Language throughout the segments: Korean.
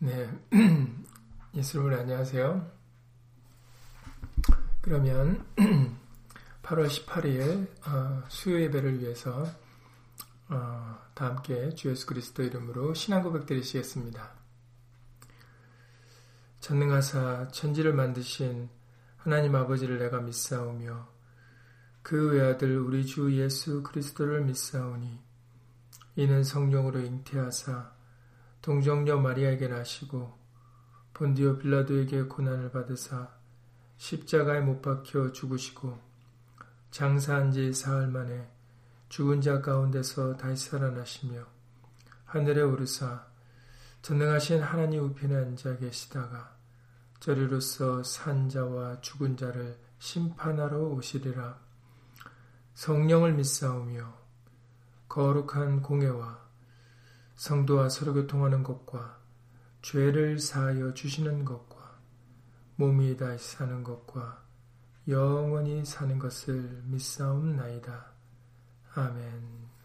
네, 예수님 안녕하세요. 그러면 8월 18일 수요 예배를 위해서 다 함께 주 예수 그리스도 이름으로 신앙 고백 드리시겠습니다. 전능하사 천지를 만드신 하나님 아버지를 내가 믿사오며 그 외아들 우리 주 예수 그리스도를 믿사오니 이는 성령으로 잉태하사 동정녀 마리아에게 나시고 본디오 빌라도에게 고난을 받으사 십자가에 못 박혀 죽으시고 장사한 지 사흘 만에 죽은 자 가운데서 다시 살아나시며 하늘에 오르사 전능하신 하나님 우편에 앉아 계시다가 저리로서 산 자와 죽은 자를 심판하러 오시리라. 성령을 믿사오며 거룩한 공회와 성도와 서로 교통하는 것과 죄를 사하여 주시는 것과 몸이 다시 사는 것과 영원히 사는 것을 믿사옵나이다. 아멘.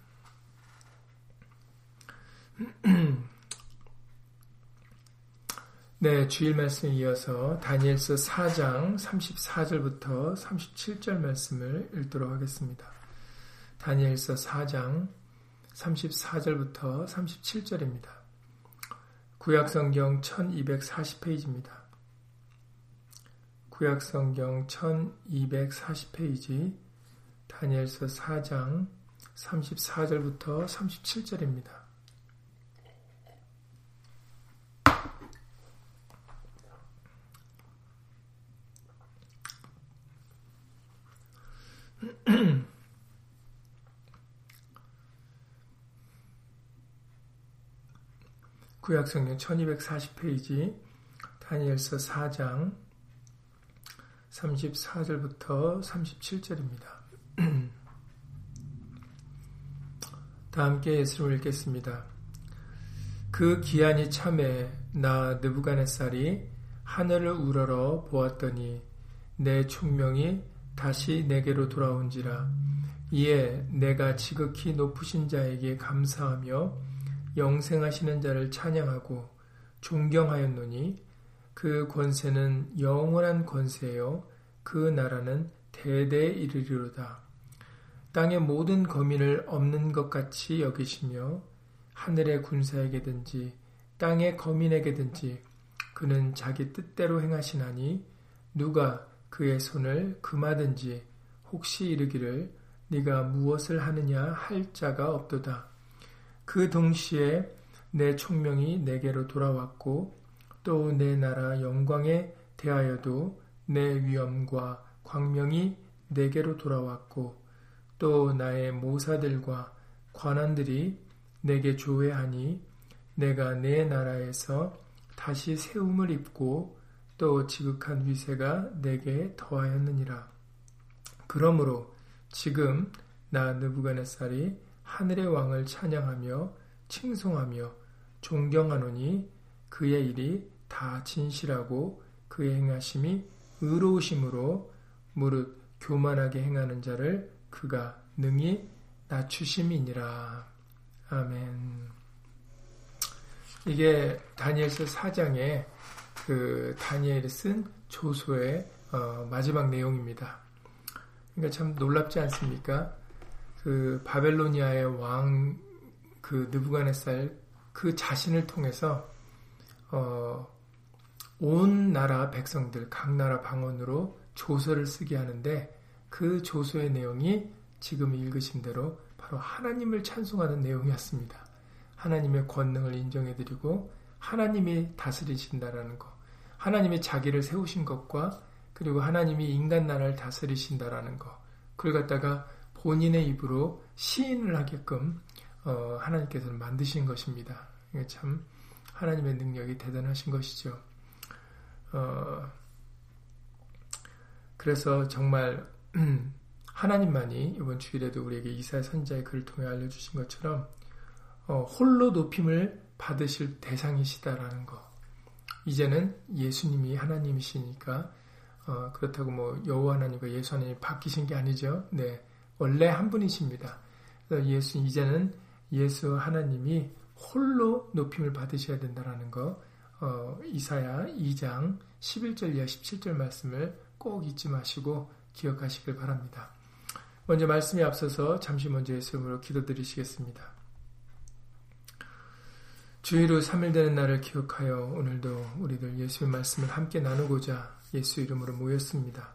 네, 주일 말씀에 이어서 다니엘서 4장 34절부터 37절 말씀을 읽도록 하겠습니다. 다니엘서 4장 34절부터 37절입니다. 구약성경 1240페이지입니다. 구약성경 1240페이지 다니엘서 4장 34절부터 37절입니다. 구약성경 1240페이지 다니엘서 4장 34절부터 37절입니다. 다 함께 예수를 읽겠습니다. 그 기한이 참에 나 느부갓네살이 하늘을 우러러 보았더니 내 총명이 다시 내게로 돌아온지라. 이에 내가 지극히 높으신 자에게 감사하며 영생하시는 자를 찬양하고 존경하였노니 그 권세는 영원한 권세요 그 나라는 대대에 이르리로다. 땅의 모든 거민을 없는 것 같이 여기시며 하늘의 군사에게든지 땅의 거민에게든지 그는 자기 뜻대로 행하시나니 누가 그의 손을 금하든지 혹시 이르기를 네가 무엇을 하느냐 할 자가 없도다. 그 동시에 내 총명이 내게로 돌아왔고 또 내 나라 영광에 대하여도 내 위엄과 광명이 내게로 돌아왔고 또 나의 모사들과 관원들이 내게 조회하니 내가 내 나라에서 다시 세움을 입고 또 지극한 위세가 내게 더하였느니라. 그러므로 지금 나 느부갓네살이 하늘의 왕을 찬양하며 칭송하며 존경하노니 그의 일이 다 진실하고 그의 행하심이 의로우심으로 무릇 교만하게 행하는 자를 그가 능히 낮추심이니라. 아멘. 이게 다니엘서 4장에 그 다니엘이 쓴 조서의 마지막 내용입니다. 그러니까 참 놀랍지 않습니까? 그 바벨로니아의 왕 그 느부갓네살 그 자신을 통해서 온 나라 백성들 각 나라 방언으로 조서를 쓰게 하는데 그 조서의 내용이 지금 읽으신 대로 바로 하나님을 찬송하는 내용이었습니다. 하나님의 권능을 인정해드리고 하나님이 다스리신다라는 것, 하나님이 자기를 세우신 것과 그리고 하나님이 인간 나라를 다스리신다라는 것, 그걸 갖다가 본인의 입으로 시인을 하게끔 하나님께서는 만드신 것입니다. 참 하나님의 능력이 대단하신 것이죠. 그래서 정말 하나님만이 이번 주일에도 우리에게 이사야 선지자의 글을 통해 알려주신 것처럼 홀로 높임을 받으실 대상이시다라는 것. 이제는 예수님이 하나님이시니까 그렇다고 뭐 여호와 하나님과 예수 하나님이 바뀌신 게 아니죠. 네, 원래 한 분이십니다. 그래서 이제는 예수 하나님이 홀로 높임을 받으셔야 된다라는 거 이사야 2장 11절 이하 17절 말씀을 꼭 잊지 마시고 기억하시길 바랍니다. 먼저 말씀이 앞서서 잠시 먼저 예수 이름으로 기도드리시겠습니다. 주의로 3일 되는 날을 기억하여 오늘도 우리들 예수의 말씀을 함께 나누고자 예수 이름으로 모였습니다.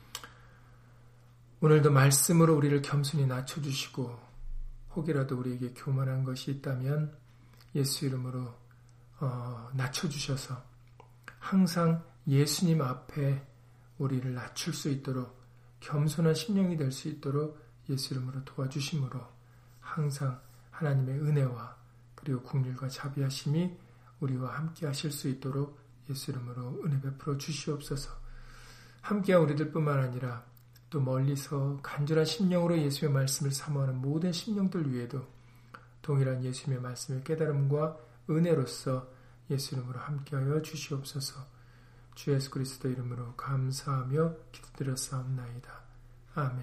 오늘도 말씀으로 우리를 겸손히 낮춰주시고 혹이라도 우리에게 교만한 것이 있다면 예수 이름으로 낮춰주셔서 항상 예수님 앞에 우리를 낮출 수 있도록 겸손한 심령이 될 수 있도록 예수 이름으로 도와주심으로 항상 하나님의 은혜와 그리고 긍휼과 자비하심이 우리와 함께 하실 수 있도록 예수 이름으로 은혜 베풀어 주시옵소서. 함께한 우리들뿐만 아니라 또 멀리서 간절한 심령으로 예수의 말씀을 사모하는 모든 심령들 위에도 동일한 예수님의 말씀의 깨달음과 은혜로서 예수 이름으로 함께하여 주시옵소서. 주 예수 그리스도 이름으로 감사하며 기도드렸사옵나이다. 아멘.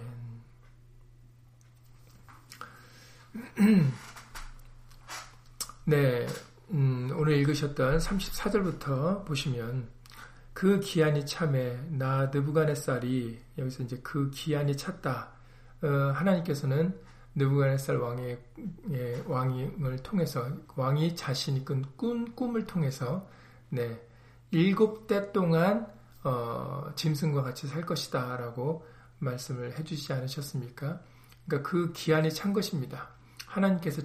네, 오늘 읽으셨던 34절부터 보시면 그 기한이 참에 나 느부갓네살이 여기서 이제 그 기한이 찼다. 하나님께서는 느부갓네살 왕을 통해서 왕이 자신이 꾼 꿈을 통해서 7대 동안 짐승과 같이 살 것이다 라고 말씀을 해주시지 않으셨습니까? 그러니까 그 기한이 찬 것입니다. 하나님께서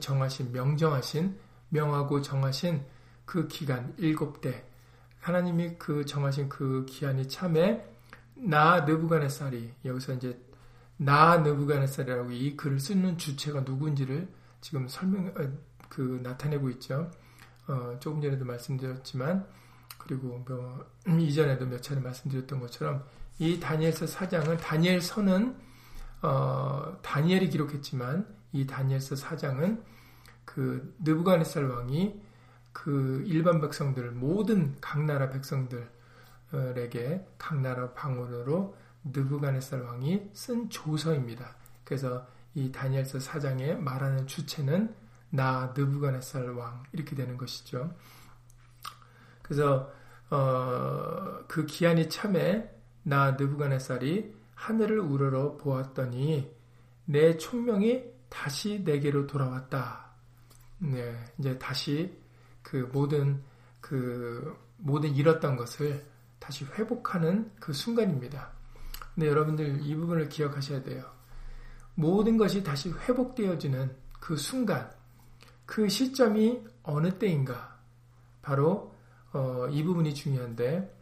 명하고 정하신 그 기간 7대 하나님이 정하신 그 기한이 참에 나 느부갓네살이 여기서 이제 나 느부갓네살이라고 이 글을 쓰는 주체가 누군지를 지금 나타내고 있죠. 조금 전에도 말씀드렸지만 그리고 이전에도 몇 차례 말씀드렸던 것처럼 이 다니엘서 4장은 다니엘서는 다니엘이 기록했지만 이 다니엘서 4장은 그 느부갓네살 왕이 그 일반 백성들 모든 각 나라 백성들에게 각 나라 방언으로 느부갓네살 왕이 쓴 조서입니다. 그래서 이 다니엘서 4장에 말하는 주체는 나 느부갓네살 왕 이렇게 되는 것이죠. 그래서 그 기한이 참에 나 느부갓네살이 하늘을 우러러 보았더니 내 총명이 다시 내게로 돌아왔다. 네, 이제 다시 모든 잃었던 것을 다시 회복하는 그 순간입니다. 근데 여러분들 이 부분을 기억하셔야 돼요. 모든 것이 다시 회복되어지는 그 순간, 그 시점이 어느 때인가? 바로 이 부분이 중요한데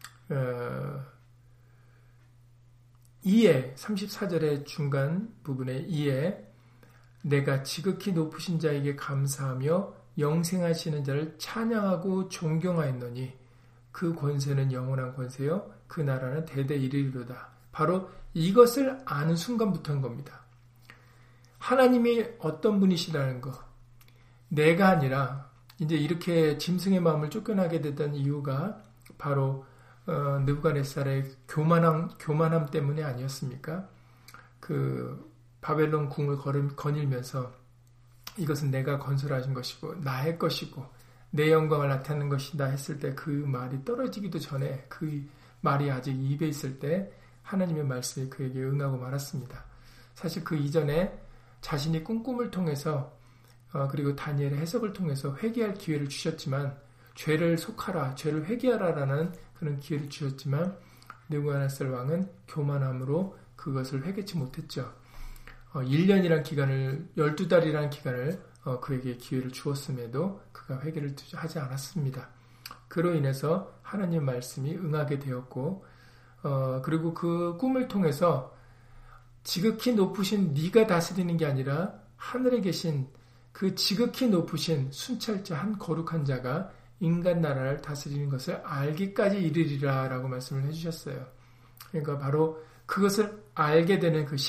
2에 34절의 중간 부분에 2에 내가 지극히 높으신 자에게 감사하며 영생하시는 자를 찬양하고 존경하였노니 그 권세는 영원한 권세요 그 나라는 대대 이르리로다. 바로 이것을 아는 순간부터인 겁니다. 하나님이 어떤 분이시라는 거. 내가 아니라 이제 이렇게 짐승의 마음을 쫓겨나게 됐던 이유가 바로 느부갓네살의 교만함 때문에 아니었습니까? 그 바벨론 궁을 거닐면서 이것은 내가 건설하신 것이고 나의 것이고 내 영광을 나타내는 것이다 했을 때 그 말이 떨어지기도 전에 그 말이 아직 입에 있을 때 하나님의 말씀이 그에게 응하고 말았습니다. 사실 그 이전에 자신이 꾼 꿈을 통해서 그리고 다니엘의 해석을 통해서 회개할 기회를 주셨지만 죄를 속하라, 죄를 회개하라라는 그런 기회를 주셨지만 느부갓네살 왕은 교만함으로 그것을 회개치 못했죠. 1년이란 기간을 12달이라는 기간을 그에게 기회를 주었음에도 그가 회개를 하지 않았습니다. 그로 인해서 하나님 말씀이 응하게 되었고 그리고 그 꿈을 통해서 지극히 높으신 네가 다스리는 게 아니라 하늘에 계신 그 지극히 높으신 순찰자 한 거룩한 자가 인간 나라를 다스리는 것을 알기까지 이르리라 라고 말씀을 해주셨어요. 그러니까 바로 그것을 알게 되는 그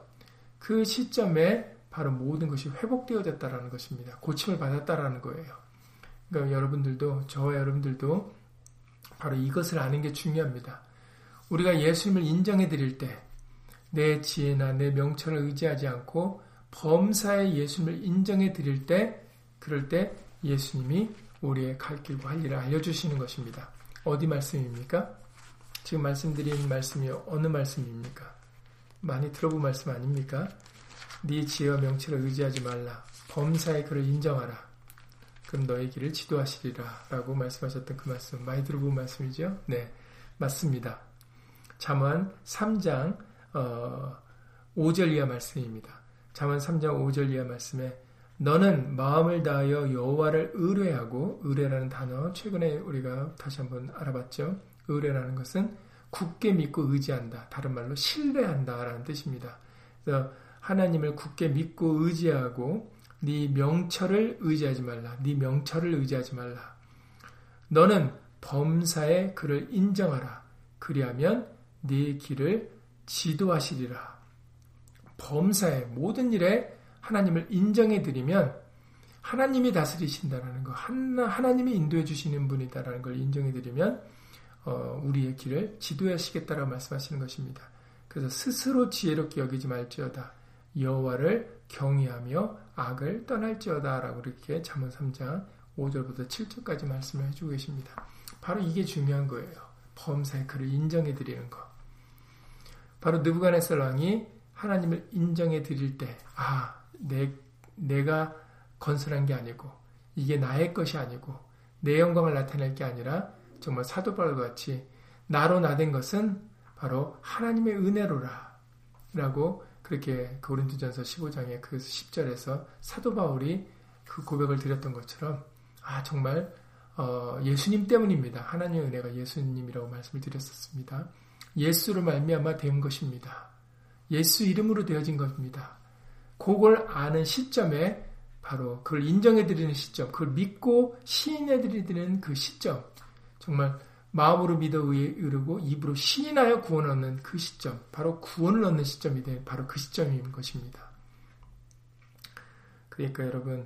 시점에 바로 모든 것이 회복되어졌다라는 것입니다. 고침을 받았다라는 거예요. 그러니까 저와 여러분들도 바로 이것을 아는 게 중요합니다. 우리가 예수님을 인정해 드릴 때 내 지혜나 내 명철을 의지하지 않고 범사의 예수님을 인정해 드릴 때 그럴 때 예수님이 우리의 갈 길과 할 일을 알려주시는 것입니다. 어디 말씀입니까? 지금 말씀드린 말씀이 어느 말씀입니까? 많이 들어본 말씀 아닙니까? 네 지혜와 명철을 의지하지 말라. 범사의 그를 인정하라. 그럼 너의 길을 지도하시리라. 라고 말씀하셨던 그 말씀. 많이 들어본 말씀이죠? 네, 맞습니다. 잠언 3장 5절 이하 말씀입니다. 잠언 3장 5절 이하 말씀에 너는 마음을 다하여 여호와를 의뢰하고, 의뢰라는 단어 최근에 우리가 다시 한번 알아봤죠. 의뢰라는 것은 굳게 믿고 의지한다. 다른 말로 신뢰한다 라는 뜻입니다. 그래서 하나님을 굳게 믿고 의지하고 네 명철을 의지하지 말라. 네 명철을 의지하지 말라. 너는 범사에 그를 인정하라. 그리하면 네 길을 지도하시리라. 범사에 모든 일에 하나님을 인정해드리면 하나님이 다스리신다라는 거, 하나님이 인도해 주시는 분이다라는 걸 인정해드리면 우리의 길을 지도하시겠다라고 말씀하시는 것입니다. 그래서 스스로 지혜롭게 여기지 말지어다. 여호와를 경외하며 악을 떠날지어다 라고 이렇게 잠언 3장 5절부터 7절까지 말씀을 해주고 계십니다. 바로 이게 중요한 거예요. 범사에 그를 인정해드리는 거. 바로 느부갓네살 왕이 하나님을 인정해드릴 때 내가 건설한 게 아니고 이게 나의 것이 아니고 내 영광을 나타낼 게 아니라 정말 사도 바울과 같이 나로 나된 것은 바로 하나님의 은혜로라 라고 그렇게 고린도전서 15장의 그 10절에서 사도 바울이 그 고백을 드렸던 것처럼 정말 예수님 때문입니다. 하나님의 은혜가 예수님이라고 말씀을 드렸었습니다. 예수로 말미암아 된 것입니다. 예수 이름으로 되어진 것입니다. 그걸 아는 시점에 바로 그걸 인정해드리는 시점, 그걸 믿고 시인해드리는 그 시점, 정말 마음으로 믿어 의르고 입으로 시인하여 구원 얻는 그 시점, 바로 구원을 얻는 시점이 된 바로 그 시점인 것입니다. 그러니까 여러분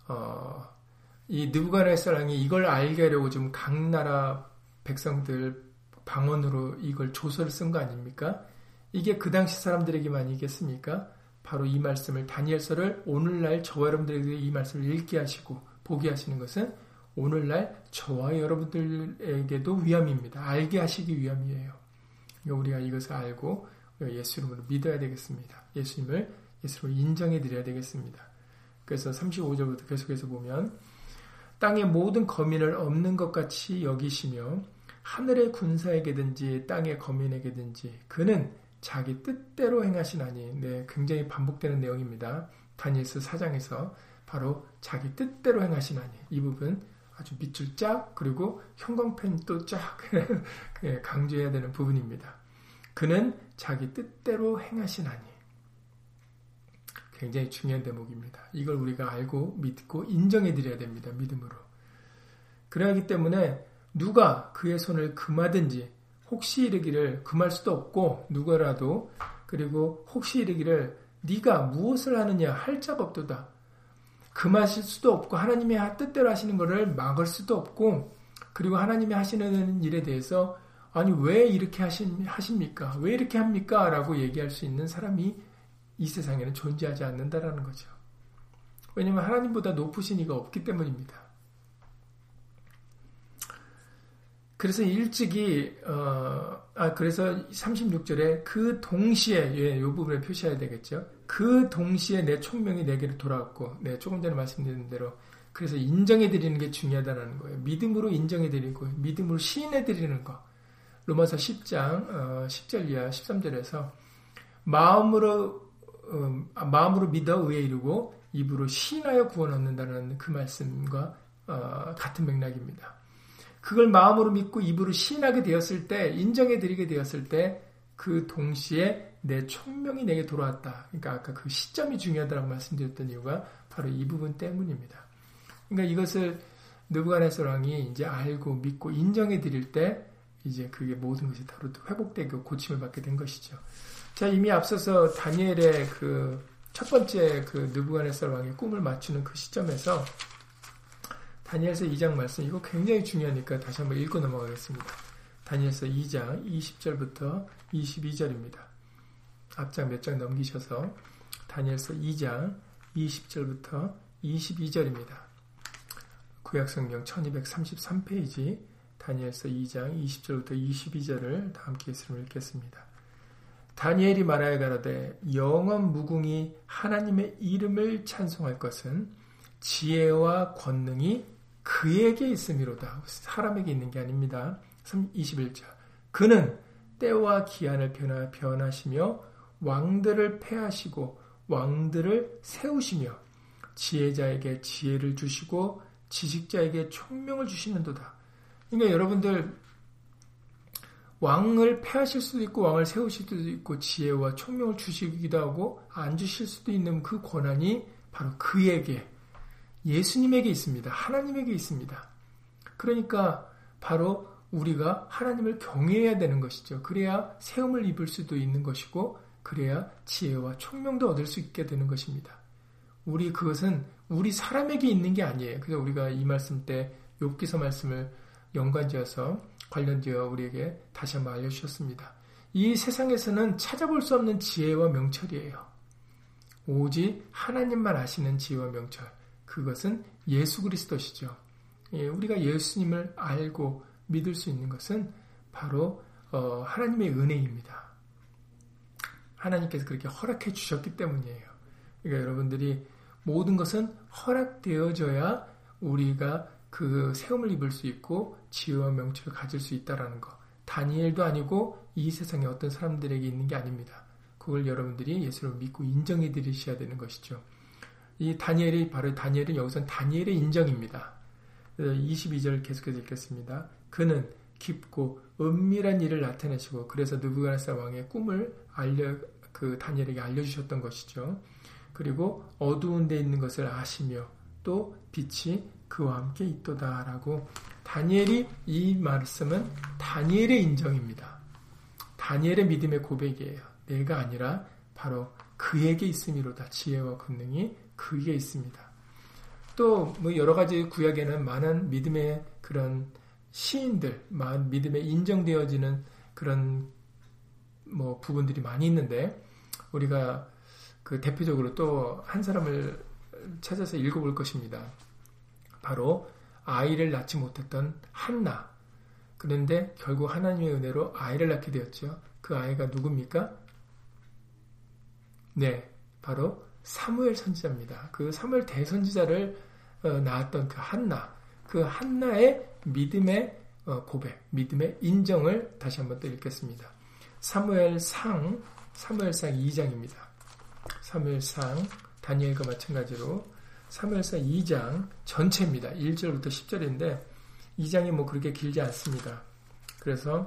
이 느부갓네살 왕이 이걸 알게 하려고 좀 각 나라 백성들 방언으로 이걸 조서를 쓴 거 아닙니까? 이게 그 당시 사람들에게만이겠습니까? 바로 이 말씀을 다니엘서를 오늘날 저와 여러분들에게 이 말씀을 읽게 하시고 보게 하시는 것은 오늘날 저와 여러분들에게도 위함입니다. 알게 하시기 위함이에요. 우리가 이것을 알고 우리가 예수 이름으로 믿어야 되겠습니다. 예수님을 예수로 인정해 드려야 되겠습니다. 그래서 35절부터 계속해서 보면 땅의 모든 거민을 없는 것 같이 여기시며 하늘의 군사에게든지 땅의 거민에게든지 그는 자기 뜻대로 행하시나니. 네, 굉장히 반복되는 내용입니다. 다니엘서 4장에서 바로 자기 뜻대로 행하시나니. 이 부분 아주 밑줄 쫙 그리고 형광펜 또 쫙 강조해야 되는 부분입니다. 그는 자기 뜻대로 행하시나니. 굉장히 중요한 대목입니다. 이걸 우리가 알고 믿고 인정해 드려야 됩니다. 믿음으로. 그래야 하기 때문에 누가 그의 손을 금하든지 혹시 이르기를 금할 수도 없고 누구라도 그리고 혹시 이르기를 네가 무엇을 하느냐 할 자가 없도다. 금하실 수도 없고 하나님의 뜻대로 하시는 것을 막을 수도 없고 그리고 하나님이 하시는 일에 대해서 아니 왜 이렇게 하십니까? 왜 이렇게 합니까? 라고 얘기할 수 있는 사람이 이 세상에는 존재하지 않는다라는 거죠. 왜냐하면 하나님보다 높으신 이가 없기 때문입니다. 그래서 일찍이 그래서 36절에 그 동시에 이 부분을 표시해야 되겠죠. 그 동시에 내 총명이 내게로 돌아왔고 조금 전에 말씀드린 대로 그래서 인정해드리는 게 중요하다는 거예요. 믿음으로 인정해드리고 믿음으로 시인해드리는 거. 로마서 10장 10절 이하 13절에서 마음으로 믿어 의에 이르고 입으로 시인하여 구원 얻는다는 그 말씀과 같은 맥락입니다. 그걸 마음으로 믿고 입으로 시인하게 되었을 때 인정해드리게 되었을 때 그 동시에 내 총명이 내게 돌아왔다. 그러니까 아까 그 시점이 중요하다고 말씀드렸던 이유가 바로 이 부분 때문입니다. 그러니까 이것을 느부갓네살 왕이 이제 알고 믿고 인정해드릴 때 이제 그게 모든 것이 바로 회복되고 고침을 받게 된 것이죠. 자, 이미 앞서서 다니엘의 그 첫 번째 그 느부갓네살 왕의 꿈을 맞추는 그 시점에서 다니엘서 2장 말씀, 이거 굉장히 중요하니까 다시 한번 읽고 넘어가겠습니다. 다니엘서 2장 20절부터 22절입니다. 앞장 몇 장 넘기셔서 다니엘서 2장 20절부터 22절입니다. 구약성경 1233페이지 다니엘서 2장 20절부터 22절을 다 함께 있으면 읽겠습니다. 다니엘이 말하여 가로되 영원 무궁히 하나님의 이름을 찬송할 것은 지혜와 권능이 그에게 있음이로다. 사람에게 있는 게 아닙니다. 21절 그는 때와 기한을 변하시며 왕들을 패하시고 왕들을 세우시며 지혜자에게 지혜를 주시고 지식자에게 총명을 주시는도다. 그러니까 여러분들 왕을 패하실 수도 있고 왕을 세우실 수도 있고 지혜와 총명을 주시기도 하고 안 주실 수도 있는 그 권한이 바로 그에게 예수님에게 있습니다. 하나님에게 있습니다. 그러니까 바로 우리가 하나님을 경외해야 되는 것이죠. 그래야 세움을 입을 수도 있는 것이고 그래야 지혜와 총명도 얻을 수 있게 되는 것입니다. 그것은 우리 사람에게 있는 게 아니에요. 그래서 우리가 이 말씀 때 욥기서 말씀을 연관지어서 관련지어 우리에게 다시 한번 알려주셨습니다. 이 세상에서는 찾아볼 수 없는 지혜와 명철이에요. 오직 하나님만 아시는 지혜와 명철. 그것은 예수 그리스도시죠. 우리가 예수님을 알고 믿을 수 있는 것은 바로 하나님의 은혜입니다. 하나님께서 그렇게 허락해 주셨기 때문이에요. 그러니까 여러분들이 모든 것은 허락되어져야 우리가 그 세움을 입을 수 있고 지혜와 명철을 가질 수 있다라는 것. 다니엘도 아니고 이 세상에 어떤 사람들에게 있는 게 아닙니다. 그걸 여러분들이 예수를 믿고 인정해 드리셔야 되는 것이죠. 이 다니엘은 여기서는 다니엘의 인정입니다. 22절 계속해서 읽겠습니다. 그는 깊고 은밀한 일을 나타내시고 그래서 느부갓네살 왕의 꿈을 다니엘에게 알려주셨던 것이죠. 그리고 어두운 데 있는 것을 아시며 또 빛이 그와 함께 있도다라고 다니엘이 이 말씀은 다니엘의 인정입니다. 다니엘의 믿음의 고백이에요. 내가 아니라 바로 그에게 있음이로다. 지혜와 권능이 그에게 있습니다. 또 여러 가지 구약에는 많은 믿음의 그런 시인들, 믿음에 인정되어지는 그런 부분들이 많이 있는데 우리가 그 대표적으로 또 한 사람을 찾아서 읽어볼 것입니다. 바로 아이를 낳지 못했던 한나. 그런데 결국 하나님의 은혜로 아이를 낳게 되었죠. 그 아이가 누굽니까? 네, 바로 사무엘 선지자입니다. 그 사무엘 대선지자를 낳았던 그 한나. 그 한나의 믿음의 고백, 믿음의 인정을 다시 한번 또 읽겠습니다. 사무엘상 2장입니다. 사무엘상 다니엘과 마찬가지로 사무엘상 2장 전체입니다. 1절부터 10절인데 2장이 그렇게 길지 않습니다. 그래서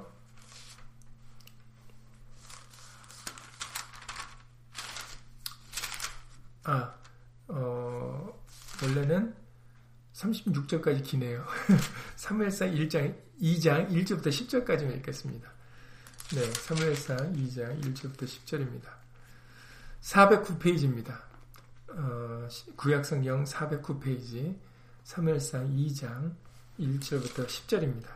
원래는 36절까지 기네요. 사무엘상 2장 1절부터 10절까지만 읽겠습니다. 네, 사무엘상 2장 1절부터 10절입니다. 409페이지입니다. 구약성경 409페이지 사무엘상 2장 1절부터 10절입니다.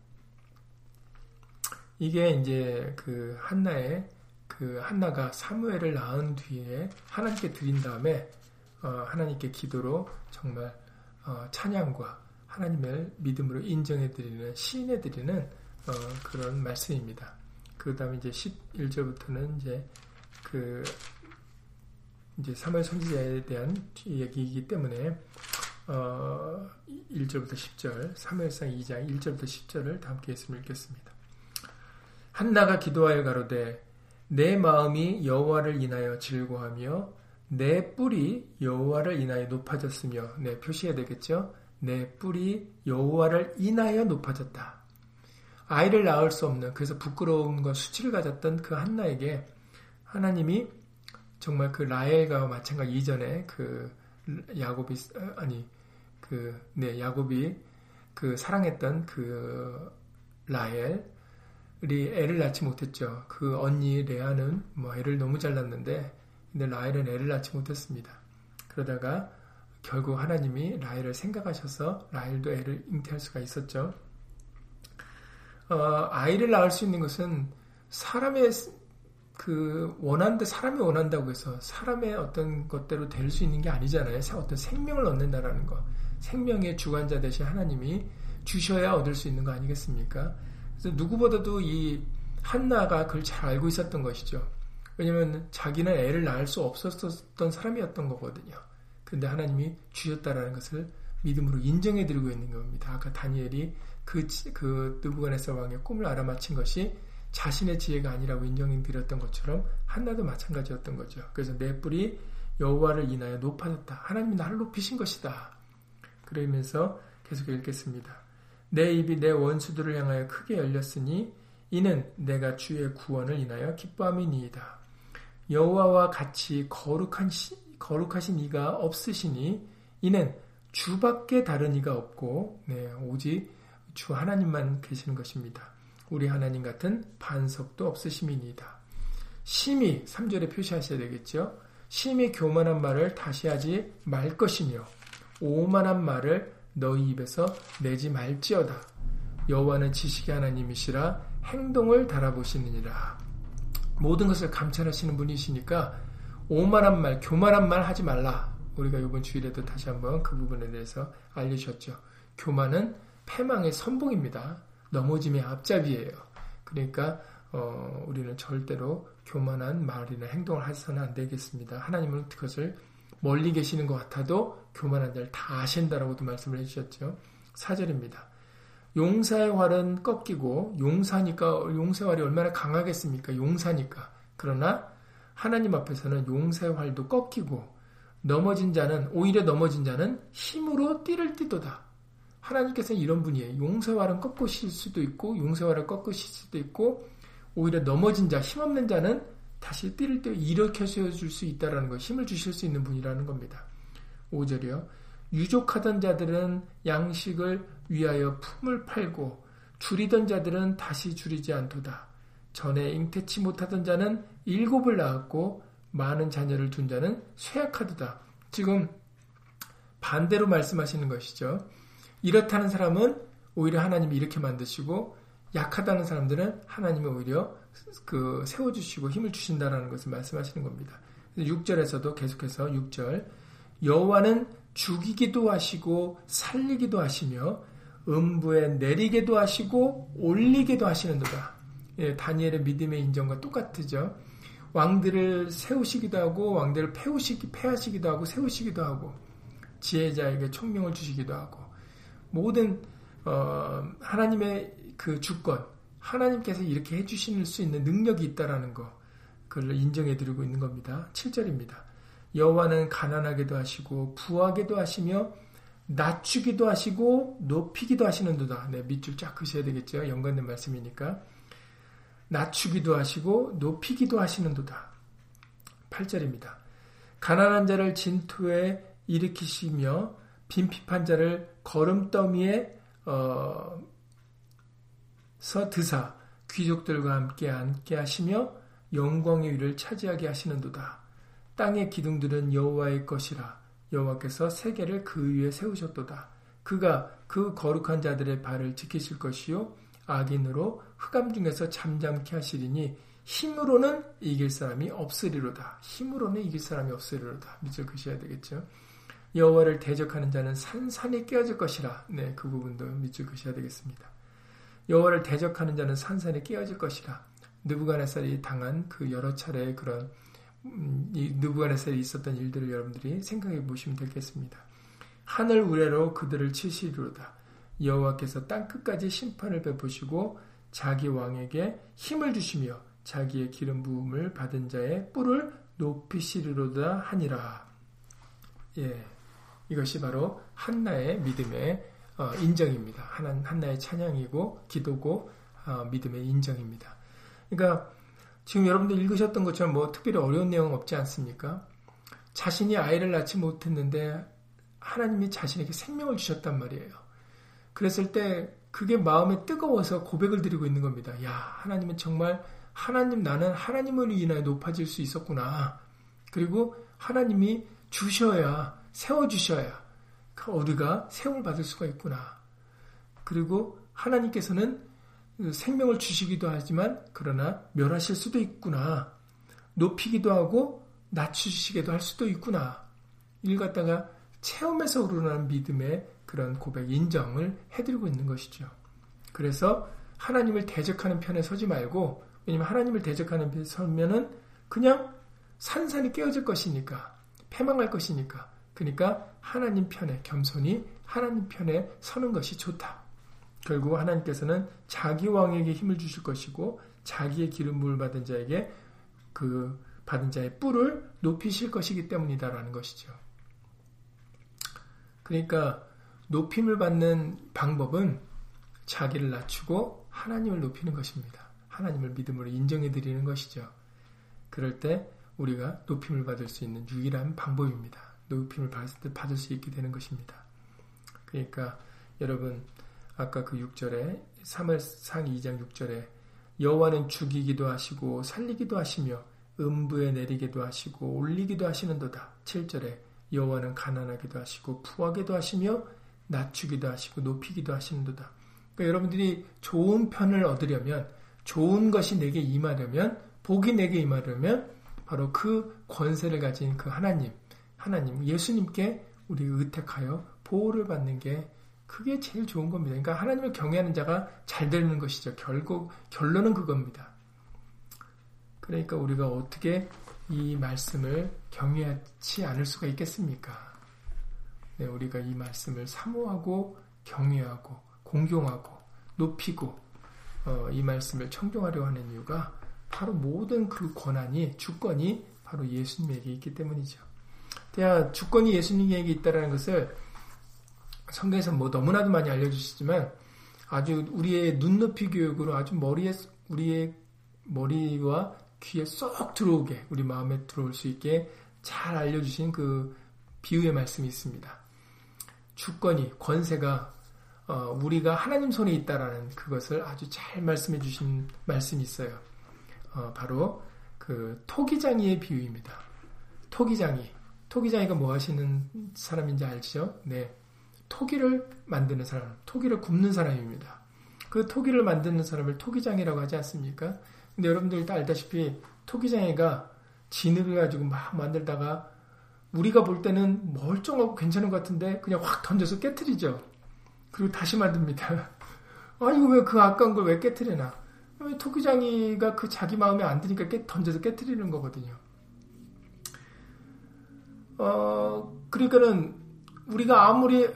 이게 이제 그 한나가 사무엘을 낳은 뒤에 하나님께 드린 다음에 하나님께 기도로 정말 찬양과 하나님을 믿음으로 인정해드리는 시인해드리는 그런 말씀입니다. 그 다음에 이제 11절부터는 이제 사무엘 선지자에 대한 얘기이기 때문에 1절부터 10절 사무엘상 2장 1절부터 10절을 다 함께 했으면 읽겠습니다. 한나가 기도하여 가로되 내 마음이 여호와를 인하여 즐거하며 내 뿔이 여호와를 인하여 높아졌으며 표시해야 되겠죠. 내 뿔이 여호와를 인하여 높아졌다. 아이를 낳을 수 없는 그래서 부끄러움과 수치를 가졌던 그 한나에게 하나님이 정말 그 라헬과 마찬가지 이전에 야곱이 그 사랑했던 그 라헬이 애를 낳지 못했죠. 그 언니 레아는 애를 너무 잘 낳는데 근데 라헬은 애를 낳지 못했습니다. 그러다가 결국 하나님이 라헬을 생각하셔서 라헬도 애를 잉태할 수가 있었죠. 아이를 낳을 수 있는 것은 사람이 원한다고 해서 사람의 어떤 것대로 될 수 있는 게 아니잖아요. 어떤 생명을 얻는다라는 거. 생명의 주관자 되신 하나님이 주셔야 얻을 수 있는 거 아니겠습니까? 그래서 누구보다도 이 한나가 그걸 잘 알고 있었던 것이죠. 왜냐하면 자기는 애를 낳을 수 없었던 사람이었던 거거든요. 그런데 하나님이 주셨다라는 것을 믿음으로 인정해드리고 있는 겁니다. 아까 다니엘이 그 느부갓네살 왕의 꿈을 알아맞힌 것이 자신의 지혜가 아니라고 인정해드렸던 것처럼 한나도 마찬가지였던 거죠. 그래서 내 뿔이 여호와를 인하여 높아졌다. 하나님이 나를 높이신 것이다. 그러면서 계속 읽겠습니다. 내 입이 내 원수들을 향하여 크게 열렸으니 이는 내가 주의 구원을 인하여 기뻐함이니이다. 여호와와 같이 거룩하신 이가 없으시니 이는 주밖에 다른 이가 없고 오직 주 하나님만 계시는 것입니다. 우리 하나님 같은 반석도 없으심이니이다. 심히 3절에 표시하셔야 되겠죠. 심히 교만한 말을 다시 하지 말 것이며 오만한 말을 너희 입에서 내지 말지어다. 여호와는 지식의 하나님이시라 행동을 달아보시느니라. 모든 것을 감찰하시는 분이시니까 오만한 말, 교만한 말 하지 말라. 우리가 이번 주일에도 다시 한번 그 부분에 대해서 알려주셨죠. 교만은 패망의 선봉입니다. 넘어짐의 앞잡이에요. 그러니까 우리는 절대로 교만한 말이나 행동을 해서는 안 되겠습니다. 하나님은 그것을 멀리 계시는 것 같아도 교만한 자를 다 아신다라고도 말씀을 해주셨죠. 4절입니다. 용사의 활은 꺾이고 용사의 활이 얼마나 강하겠습니까? 용사니까. 그러나 하나님 앞에서는 용사의 활도 꺾이고 오히려 넘어진 자는 힘으로 띠를 띠도다. 하나님께서는 이런 분이에요. 용사의 활은 꺾으실 수도 있고 용사의 활을 꺾으실 수도 있고 오히려 넘어진 자, 힘없는 자는 다시 띠를 떼어 일으켜 세워줄 수 있다는 것, 힘을 주실 수 있는 분이라는 겁니다. 5절이요. 유족하던 자들은 양식을 위하여 품을 팔고 줄이던 자들은 다시 줄이지 않도다. 전에 잉태치 못하던 자는 7을 낳았고 많은 자녀를 둔 자는 쇠약하도다. 지금 반대로 말씀하시는 것이죠. 이렇다는 사람은 오히려 하나님이 이렇게 만드시고 약하다는 사람들은 하나님이 오히려 세워주시고 힘을 주신다는 것을 말씀하시는 겁니다. 6절에서도 계속해서 6절 여호와는 죽이기도 하시고 살리기도 하시며 음부에 내리게도 하시고 올리게도 하시는도다. 예, 다니엘의 믿음의 인정과 똑같으죠. 왕들을 세우시기도 하고 왕들을 패하시기도 하고 세우시기도 하고 지혜자에게 총명을 주시기도 하고 모든 하나님의 그 주권 하나님께서 이렇게 해주실 수 있는 능력이 있다라는 거 그걸 인정해드리고 있는 겁니다. 7절입니다. 여호와는 가난하게도 하시고 부하게도 하시며 낮추기도 하시고 높이기도 하시는도다. 네, 밑줄 쫙 그으셔야 되겠죠. 연관된 말씀이니까. 낮추기도 하시고 높이기도 하시는도다. 8절입니다. 가난한 자를 진토에 일으키시며 빈핍한 자를 거름더미에 서 드사 귀족들과 함께 앉게 하시며 영광의 위를 차지하게 하시는도다. 땅의 기둥들은 여호와의 것이라. 여호와께서 세계를 그 위에 세우셨도다. 그가 그 거룩한 자들의 발을 지키실 것이요 악인으로 흑암 중에서 잠잠케 하시리니 힘으로는 이길 사람이 없으리로다. 힘으로는 이길 사람이 없으리로다. 밑줄 그셔야 되겠죠. 여호와를 대적하는 자는 산산이 깨어질 것이라. 네, 그 부분도 밑줄 그셔야 되겠습니다. 여호와를 대적하는 자는 산산이 깨어질 것이라. 느부갓네살이 당한 그 여러 차례의 그런 이 느부갓네살이 있었던 일들을 여러분들이 생각해 보시면 되겠습니다. 하늘 우레로 그들을 치시리로다. 여호와께서 땅 끝까지 심판을 베푸시고 자기 왕에게 힘을 주시며 자기의 기름 부음을 받은 자의 뿔을 높이시리로다 하니라. 예, 이것이 바로 한나의 믿음의 인정입니다. 한나의 찬양이고 기도고 믿음의 인정입니다. 그러니까 지금 여러분들 읽으셨던 것처럼 뭐 특별히 어려운 내용은 없지 않습니까? 자신이 아이를 낳지 못했는데 하나님이 자신에게 생명을 주셨단 말이에요. 그랬을 때 그게 마음에 뜨거워서 고백을 드리고 있는 겁니다. 야, 하나님은 정말 나는 하나님을 인하여 높아질 수 있었구나. 그리고 하나님이 주셔야 세워주셔야 우리가 세움을 받을 수가 있구나. 그리고 하나님께서는 생명을 주시기도 하지만 그러나 멸하실 수도 있구나. 높이기도 하고 낮추시기도 할 수도 있구나. 이걸 갖다가 체험에서 우러나는 믿음의 그런 고백, 인정을 해드리고 있는 것이죠. 그래서 하나님을 대적하는 편에 서지 말고, 왜냐면 하나님을 대적하는 편에 서면은 그냥 산산이 깨어질 것이니까, 패망할 것이니까, 그러니까 하나님 편에 겸손히 하나님 편에 서는 것이 좋다. 결국 하나님께서는 자기 왕에게 힘을 주실 것이고 자기의 기름 부음을 받은 자에게 그 받은 자의 뿔을 높이실 것이기 때문이다라는 것이죠. 그러니까 높임을 받는 방법은 자기를 낮추고 하나님을 높이는 것입니다. 하나님을 믿음으로 인정해 드리는 것이죠. 그럴 때 우리가 높임을 받을 수 있는 유일한 방법입니다. 높임을 받을 수 있게 되는 것입니다. 그러니까 여러분 아까 그 6절에 사무엘상 2장 6절에 여호와는 죽이기도 하시고 살리기도 하시며 음부에 내리기도 하시고 올리기도 하시는도다. 7절에 여호와는 가난하기도 하시고 부하게도 하시며 낮추기도 하시고 높이기도 하시는도다. 그러니까 여러분들이 좋은 편을 얻으려면 좋은 것이 내게 임하려면 복이 내게 임하려면 바로 그 권세를 가진 그 하나님 예수님께 우리 의택하여 보호를 받는 게 그게 제일 좋은 겁니다. 그러니까 하나님을 경외하는 자가 잘 되는 것이죠. 결론은 그겁니다. 그러니까 우리가 어떻게 이 말씀을 경외하지 않을 수가 있겠습니까? 네, 우리가 이 말씀을 사모하고 경외하고 공경하고 높이고 이 말씀을 청종하려 하는 이유가 바로 모든 그 권한이 주권이 바로 예수님에게 있기 때문이죠. 주권이 예수님에게 있다는 것을 성경에서 너무나도 많이 알려주시지만 아주 우리의 눈높이 교육으로 아주 우리의 머리와 귀에 쏙 들어오게 우리 마음에 들어올 수 있게 잘 알려주신 그 비유의 말씀이 있습니다. 주권이 권세가 우리가 하나님 손에 있다라는 그것을 아주 잘 말씀해 주신 말씀이 있어요. 바로 그 토기장이의 비유입니다. 토기장이가 뭐 하시는 사람인지 알죠? 네. 토기를 만드는 사람, 토기를 굽는 사람입니다. 그 토기를 만드는 사람을 토기장이라고 하지 않습니까? 근데 여러분들 다 알다시피 토기장이가 진흙을 가지고 막 만들다가 우리가 볼 때는 멀쩡하고 괜찮은 것 같은데 그냥 확 던져서 깨트리죠. 그리고 다시 만듭니다. 아니 왜 그 아까운 걸 왜 깨트리나? 토기장이가 그 자기 마음에 안 드니까 던져서 깨트리는 거거든요. 그러니까는 우리가 아무리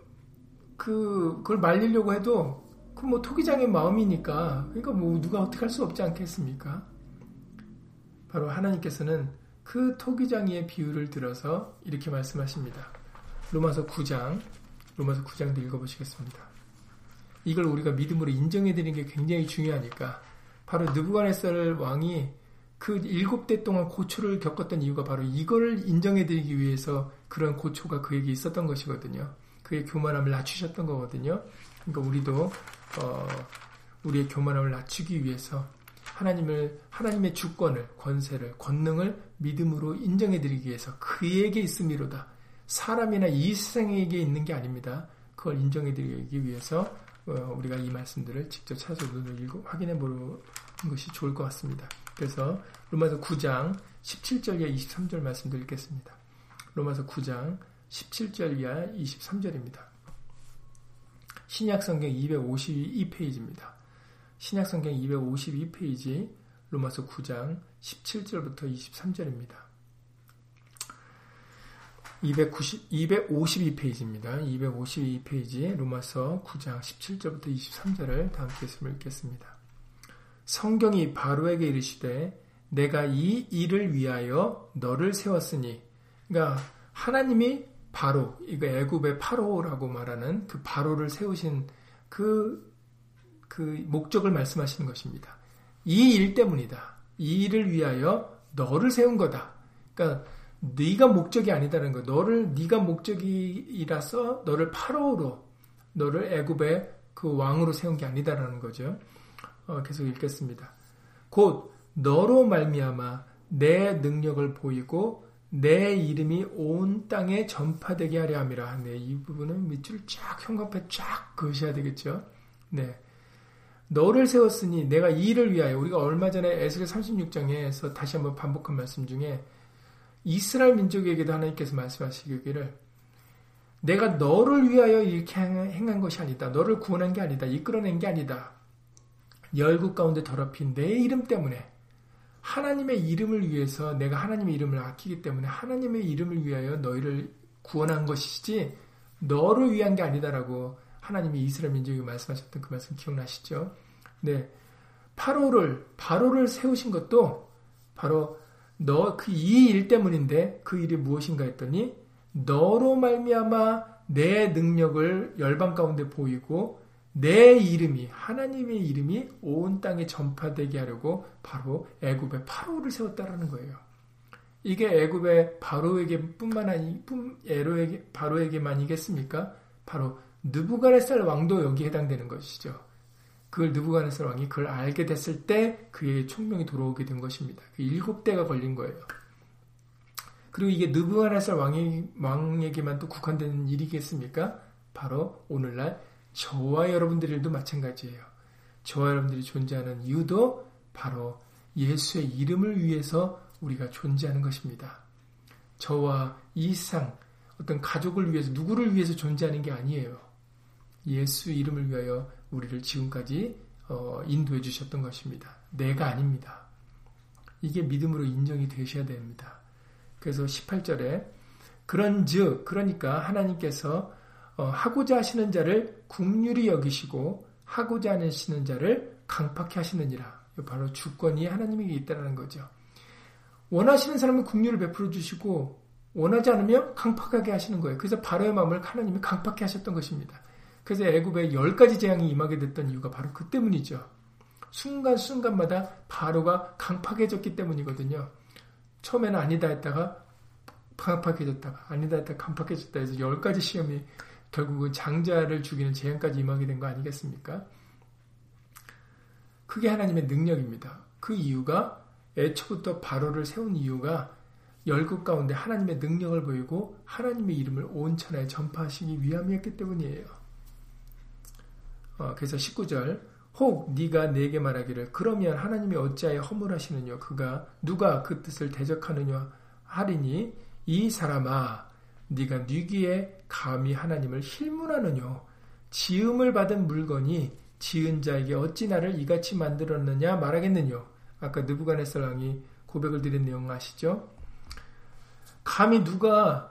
그걸 말리려고 해도 그 뭐 토기장의 마음이니까 그러니까 뭐 누가 어떻게 할 수 없지 않겠습니까? 바로 하나님께서는 그 토기장이의 비유를 들어서 이렇게 말씀하십니다. 로마서 9장도 읽어보시겠습니다. 이걸 우리가 믿음으로 인정해드리는 게 굉장히 중요하니까 바로 느부갓네살 왕이 그 7대 동안 고초를 겪었던 이유가 바로 이걸 인정해드리기 위해서 그런 고초가 그에게 있었던 것이거든요. 그의 교만함을 낮추셨던 거거든요. 그러니까 우리도 우리의 교만함을 낮추기 위해서 하나님의 주권을, 권세를, 권능을 믿음으로 인정해드리기 위해서 그에게 있음이로다. 사람이나 이 세상에게 있는 게 아닙니다. 그걸 인정해드리기 위해서 우리가 이 말씀들을 직접 찾아서 확인해 보는 것이 좋을 것 같습니다. 그래서 로마서 9장 17절 이하 23절 말씀도 읽겠습니다. 로마서 9장 17절 이하 23절입니다. 신약성경 252페이지입니다. 신약성경 252페이지 로마서 9장 17절부터 23절입니다. 252페이지입니다. 252페이지 로마서 9장 17절부터 23절을 다 함께 읽겠습니다. 성경이 바로에게 이르시되 내가 이 일을 위하여 너를 세웠으니, 그러니까 하나님이 바로, 이거 애굽의 파로라고 말하는 그 바로를 세우신 그 목적을 말씀하시는 것입니다. 이 일 때문이다. 이 일을 위하여 너를 세운 거다. 그러니까 네가 목적이 아니다라는 거. 네가 목적이라서 너를 파로로, 너를 애굽의 그 왕으로 세운 게 아니다라는 거죠. 계속 읽겠습니다. 곧 너로 말미암아 내 능력을 보이고 내 이름이 온 땅에 전파되게 하려 함이라. 네, 이 부분은 밑줄 쫙 현관패 쫙 그으셔야 되겠죠. 네, 너를 세웠으니 내가 이 일을 위하여, 우리가 얼마 전에 에스겔 36장에서 다시 한번 반복한 말씀 중에 이스라엘 민족에게도 하나님께서 말씀하시기를 내가 너를 위하여 이렇게 행한 것이 아니다. 너를 구원한 게 아니다. 이끌어낸 게 아니다. 열국 가운데 더럽힌 내 이름 때문에 하나님의 이름을 위해서 내가 하나님의 이름을 아끼기 때문에 하나님의 이름을 위하여 너희를 구원한 것이지 너를 위한 게 아니다라고 하나님이 이스라엘 민족에게 말씀하셨던 그 말씀 기억나시죠? 네, 바로를 세우신 것도 바로 이 일 때문인데 그 일이 무엇인가 했더니 너로 말미암아 내 능력을 열방 가운데 보이고 내 이름이 하나님의 이름이 온 땅에 전파되게 하려고 바로 애굽의 바로를 세웠다라는 거예요. 이게 애굽의 바로에게만이겠습니까? 바로 느부갓네살 왕도 여기에 해당되는 것이죠. 그걸 느부갓네살 왕이 그걸 알게 됐을 때 그의 총명이 돌아오게 된 것입니다. 7대가 걸린 거예요. 그리고 이게 느부갓네살 왕에게만 또 국한되는 일이겠습니까? 바로 오늘날 저와 여러분들도 마찬가지예요. 저와 여러분들이 존재하는 이유도 바로 예수의 이름을 위해서 우리가 존재하는 것입니다. 저와 이 세상 어떤 가족을 위해서 누구를 위해서 존재하는 게 아니에요. 예수 이름을 위하여 우리를 지금까지 인도해 주셨던 것입니다. 내가 아닙니다. 이게 믿음으로 인정이 되셔야 됩니다. 그래서 18절에 그런즉 그러니까 하나님께서 하고자 하시는 자를 긍휼히 여기시고 하고자 하시는 자를 강팍히 하시느니라. 바로 주권이 하나님에게 있다는 거죠. 원하시는 사람은 긍휼을 베풀어 주시고 원하지 않으면 강팍하게 하시는 거예요. 그래서 바로의 마음을 하나님이 강팍히 하셨던 것입니다. 그래서 애굽에 10가지 재앙이 임하게 됐던 이유가 바로 그 때문이죠. 순간순간마다 바로가 강팍해졌기 때문이거든요. 처음에는 아니다 했다가 강팍해졌다가 아니다 했다가 강팍해졌다 해서 10가지 시험이 결국은 장자를 죽이는 재앙까지 임하게 된 거 아니겠습니까? 그게 하나님의 능력입니다. 그 이유가 애초부터 바로를 세운 이유가 열국 가운데 하나님의 능력을 보이고 하나님의 이름을 온 천하에 전파하시기 위함이었기 때문이에요. 그래서 19절 혹 네가 내게 말하기를 그러면 하나님이 어찌하여 허물하시느냐 누가 그 뜻을 대적하느냐 하리니 이 사람아 네가 네 귀에 감히 하나님을 힐문하느냐 지음을 받은 물건이 지은 자에게 어찌 나를 이같이 만들었느냐 말하겠느냐. 아까 느부갓네살 왕이 고백을 드린 내용 아시죠? 감히 누가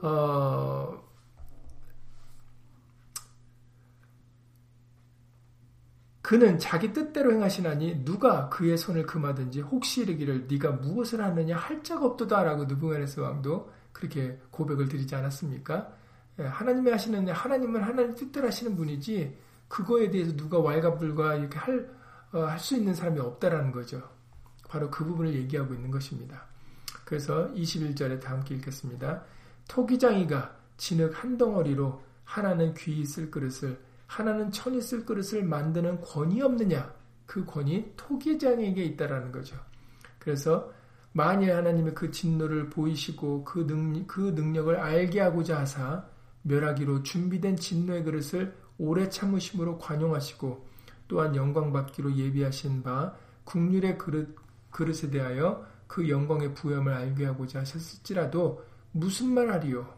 그는 자기 뜻대로 행하시나니 누가 그의 손을 금하든지 혹시 이르기를 네가 무엇을 하느냐 할 자가 없도다라고 느부갓네살 왕도 그렇게 고백을 드리지 않았습니까? 하나님이 하시는 하나님은 하나님 뜻대로 하시는 분이지 그거에 대해서 누가 왈가불가 이렇게 할 수 있는 사람이 없다라는 거죠. 바로 그 부분을 얘기하고 있는 것입니다. 그래서 21절에 다 함께 읽겠습니다. 토기장이가 진흙 한 덩어리로 하나는 귀 있을 그릇을 하나는 천 있을 그릇을 만드는 권위 없느냐? 그 권위 토기장에게 있다라는 거죠. 그래서 만일 하나님의 그 진노를 보이시고 그 능력을 알게 하고자 하사 멸하기로 준비된 진노의 그릇을 오래 참으심으로 관용하시고 또한 영광받기로 예비하신 바 긍휼의 그릇에 대하여 그 영광의 부염을 알게 하고자 하셨을지라도 무슨 말 하리요?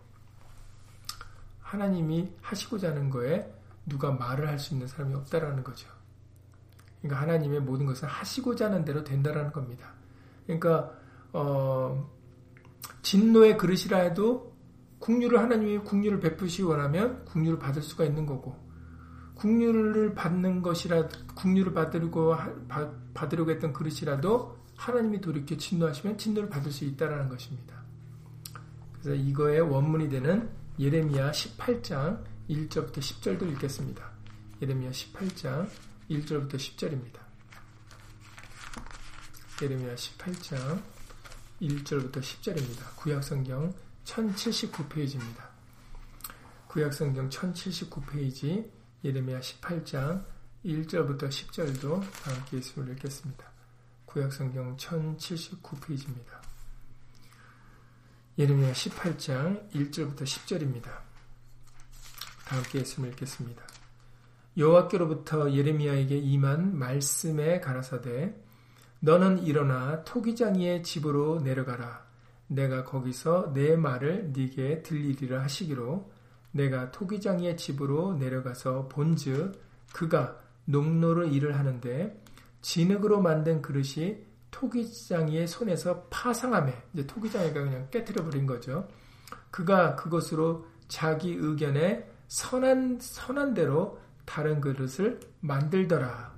하나님이 하시고자 하는 거에 누가 말을 할 수 있는 사람이 없다라는 거죠. 그러니까 하나님의 모든 것을 하시고자 하는 대로 된다라는 겁니다. 그러니까 진노의 그릇이라 해도 하나님이 긍휼을 베푸시 원하면 긍휼을 받을 수가 있는 거고 긍휼을 받으려고 했던 그릇이라도 하나님이 돌이켜 진노하시면 진노를 받을 수 있다라는 것입니다. 그래서 이거의 원문이 되는 예레미야 18장 1절부터 10절도 읽겠습니다. 예레미야 18장 1절부터 10절입니다. 예레미야 18장 1절부터 10절입니다. 구약성경 1079페이지입니다. 구약성경 1079페이지 예레미야 18장 1절부터 10절도 다 함께 예수를 읽겠습니다. 구약성경 1079페이지입니다. 예레미야 18장 1절부터 10절입니다. 다 함께 예수를 읽겠습니다. 여호와께로부터 예레미야에게 임한 말씀에 가라사대 너는 일어나 토기장이의 집으로 내려가라. 내가 거기서 내 말을 네게 들리리라 하시기로 내가 토기장이의 집으로 내려가서 본즉 그가 농로를 일을 하는데 진흙으로 만든 그릇이 토기장이의 손에서 파상하매, 이제 토기장이가 그냥 깨트려 버린 거죠. 그가 그것으로 자기 의견에 선한 대로 다른 그릇을 만들더라.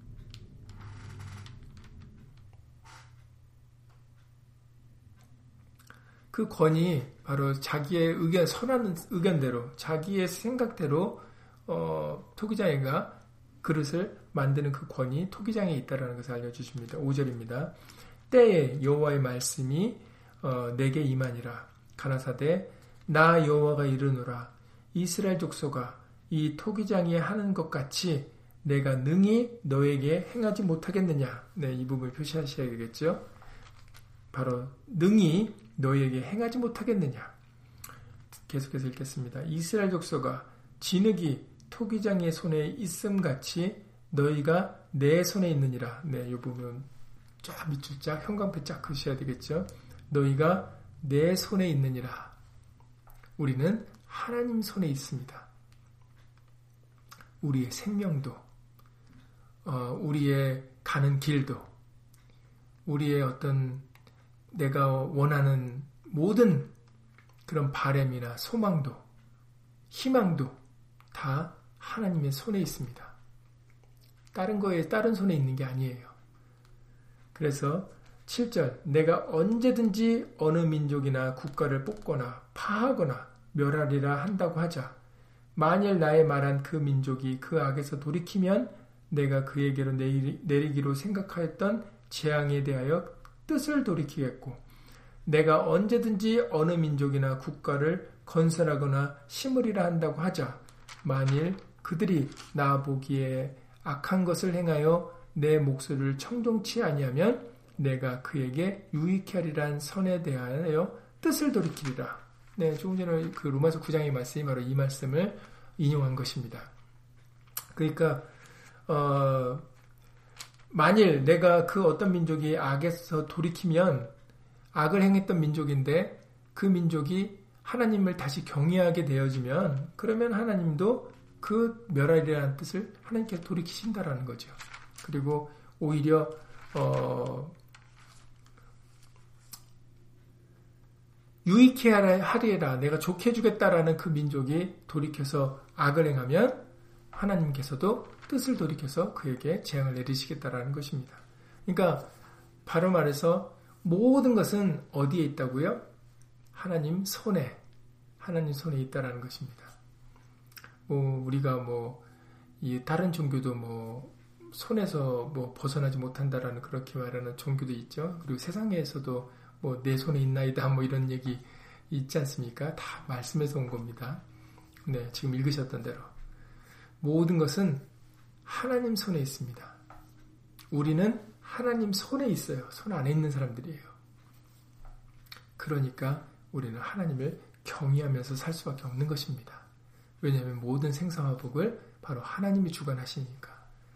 그 권위, 바로 자기의 의견, 선한 의견대로, 자기의 생각대로 토기장이가 그릇을 만드는 그 권위, 토기장에 있다라는 것을 알려주십니다. 5절입니다. 때에 여호와의 말씀이 내게 임하니라. 가라사대 나 여호와가 이르노라. 이스라엘 족속아 이 토기장이 하는 것 같이 내가 능히 너에게 행하지 못하겠느냐. 네, 이 부분을 표시하셔야 되겠죠. 바로 능히 너에게 행하지 못하겠느냐. 계속해서 읽겠습니다. 이스라엘 족속아 진흙이 토기장의 손에 있음같이 너희가 내 손에 있느니라. 네, 이 부분 쫙 밑줄 쫙 형광펜 쫙 그으셔야 되겠죠. 너희가 내 손에 있느니라. 우리는 하나님 손에 있습니다. 우리의 생명도, 우리의 가는 길도, 우리의 어떤 내가 원하는 모든 그런 바램이나 소망도, 희망도 다 하나님의 손에 있습니다. 다른 손에 있는 게 아니에요. 그래서 7절 내가 언제든지 어느 민족이나 국가를 뽑거나 파하거나 멸하리라 한다고 하자. 만일 나의 말한 그 민족이 그 악에서 돌이키면 내가 그에게로 내리기로 생각하였던 재앙에 대하여 뜻을 돌이키겠고 내가 언제든지 어느 민족이나 국가를 건설하거나 심으리라 한다고 하자. 만일 그들이 나 보기에 악한 것을 행하여 내 목소리를 청종치 아니하면 내가 그에게 유익케 하리란 선에 대하여 뜻을 돌이키리라. 네, 조금 전에 그 로마서 9장의 말씀이 바로 이 말씀을 인용한 것입니다. 그러니까 만일 내가 그 어떤 민족이 악에서 돌이키면 악을 행했던 민족인데 그 민족이 하나님을 다시 경외하게 되어지면 그러면 하나님도 그 멸하리라는 뜻을 하나님께 돌이키신다라는 거죠. 그리고 오히려 유익케 하리라 내가 좋게 해주겠다라는 그 민족이 돌이켜서 악을 행하면 하나님께서도 뜻을 돌이켜서 그에게 재앙을 내리시겠다라는 것입니다. 그러니까 바로 말해서 모든 것은 어디에 있다고요? 하나님 손에 있다라는 것입니다. 우리가 이 다른 종교도 손에서 벗어나지 못한다라는 그렇게 말하는 종교도 있죠. 그리고 세상에서도 내 손에 있나이다 이런 얘기 있지 않습니까? 다 말씀에서 온 겁니다. 네, 지금 읽으셨던 대로 모든 것은 하나님 손에 있습니다. 우리는 하나님 손에 있어요. 손 안에 있는 사람들이에요. 그러니까 우리는 하나님을 경외하면서 살 수밖에 없는 것입니다. 왜냐하면 모든 생사와 복을 바로 하나님이 주관하시니까.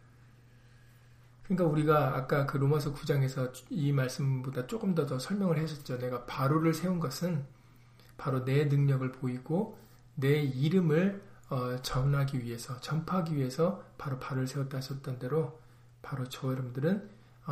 그러니까 우리가 아까 그 로마서 9장에서 이 말씀보다 조금 더 설명을 하셨죠. 내가 바로를 세운 것은 바로 내 능력을 보이고 내 이름을 전하기 위해서, 전파하기 위해서 바로 바로를 세웠다 하셨던 대로 바로 저 여러분들은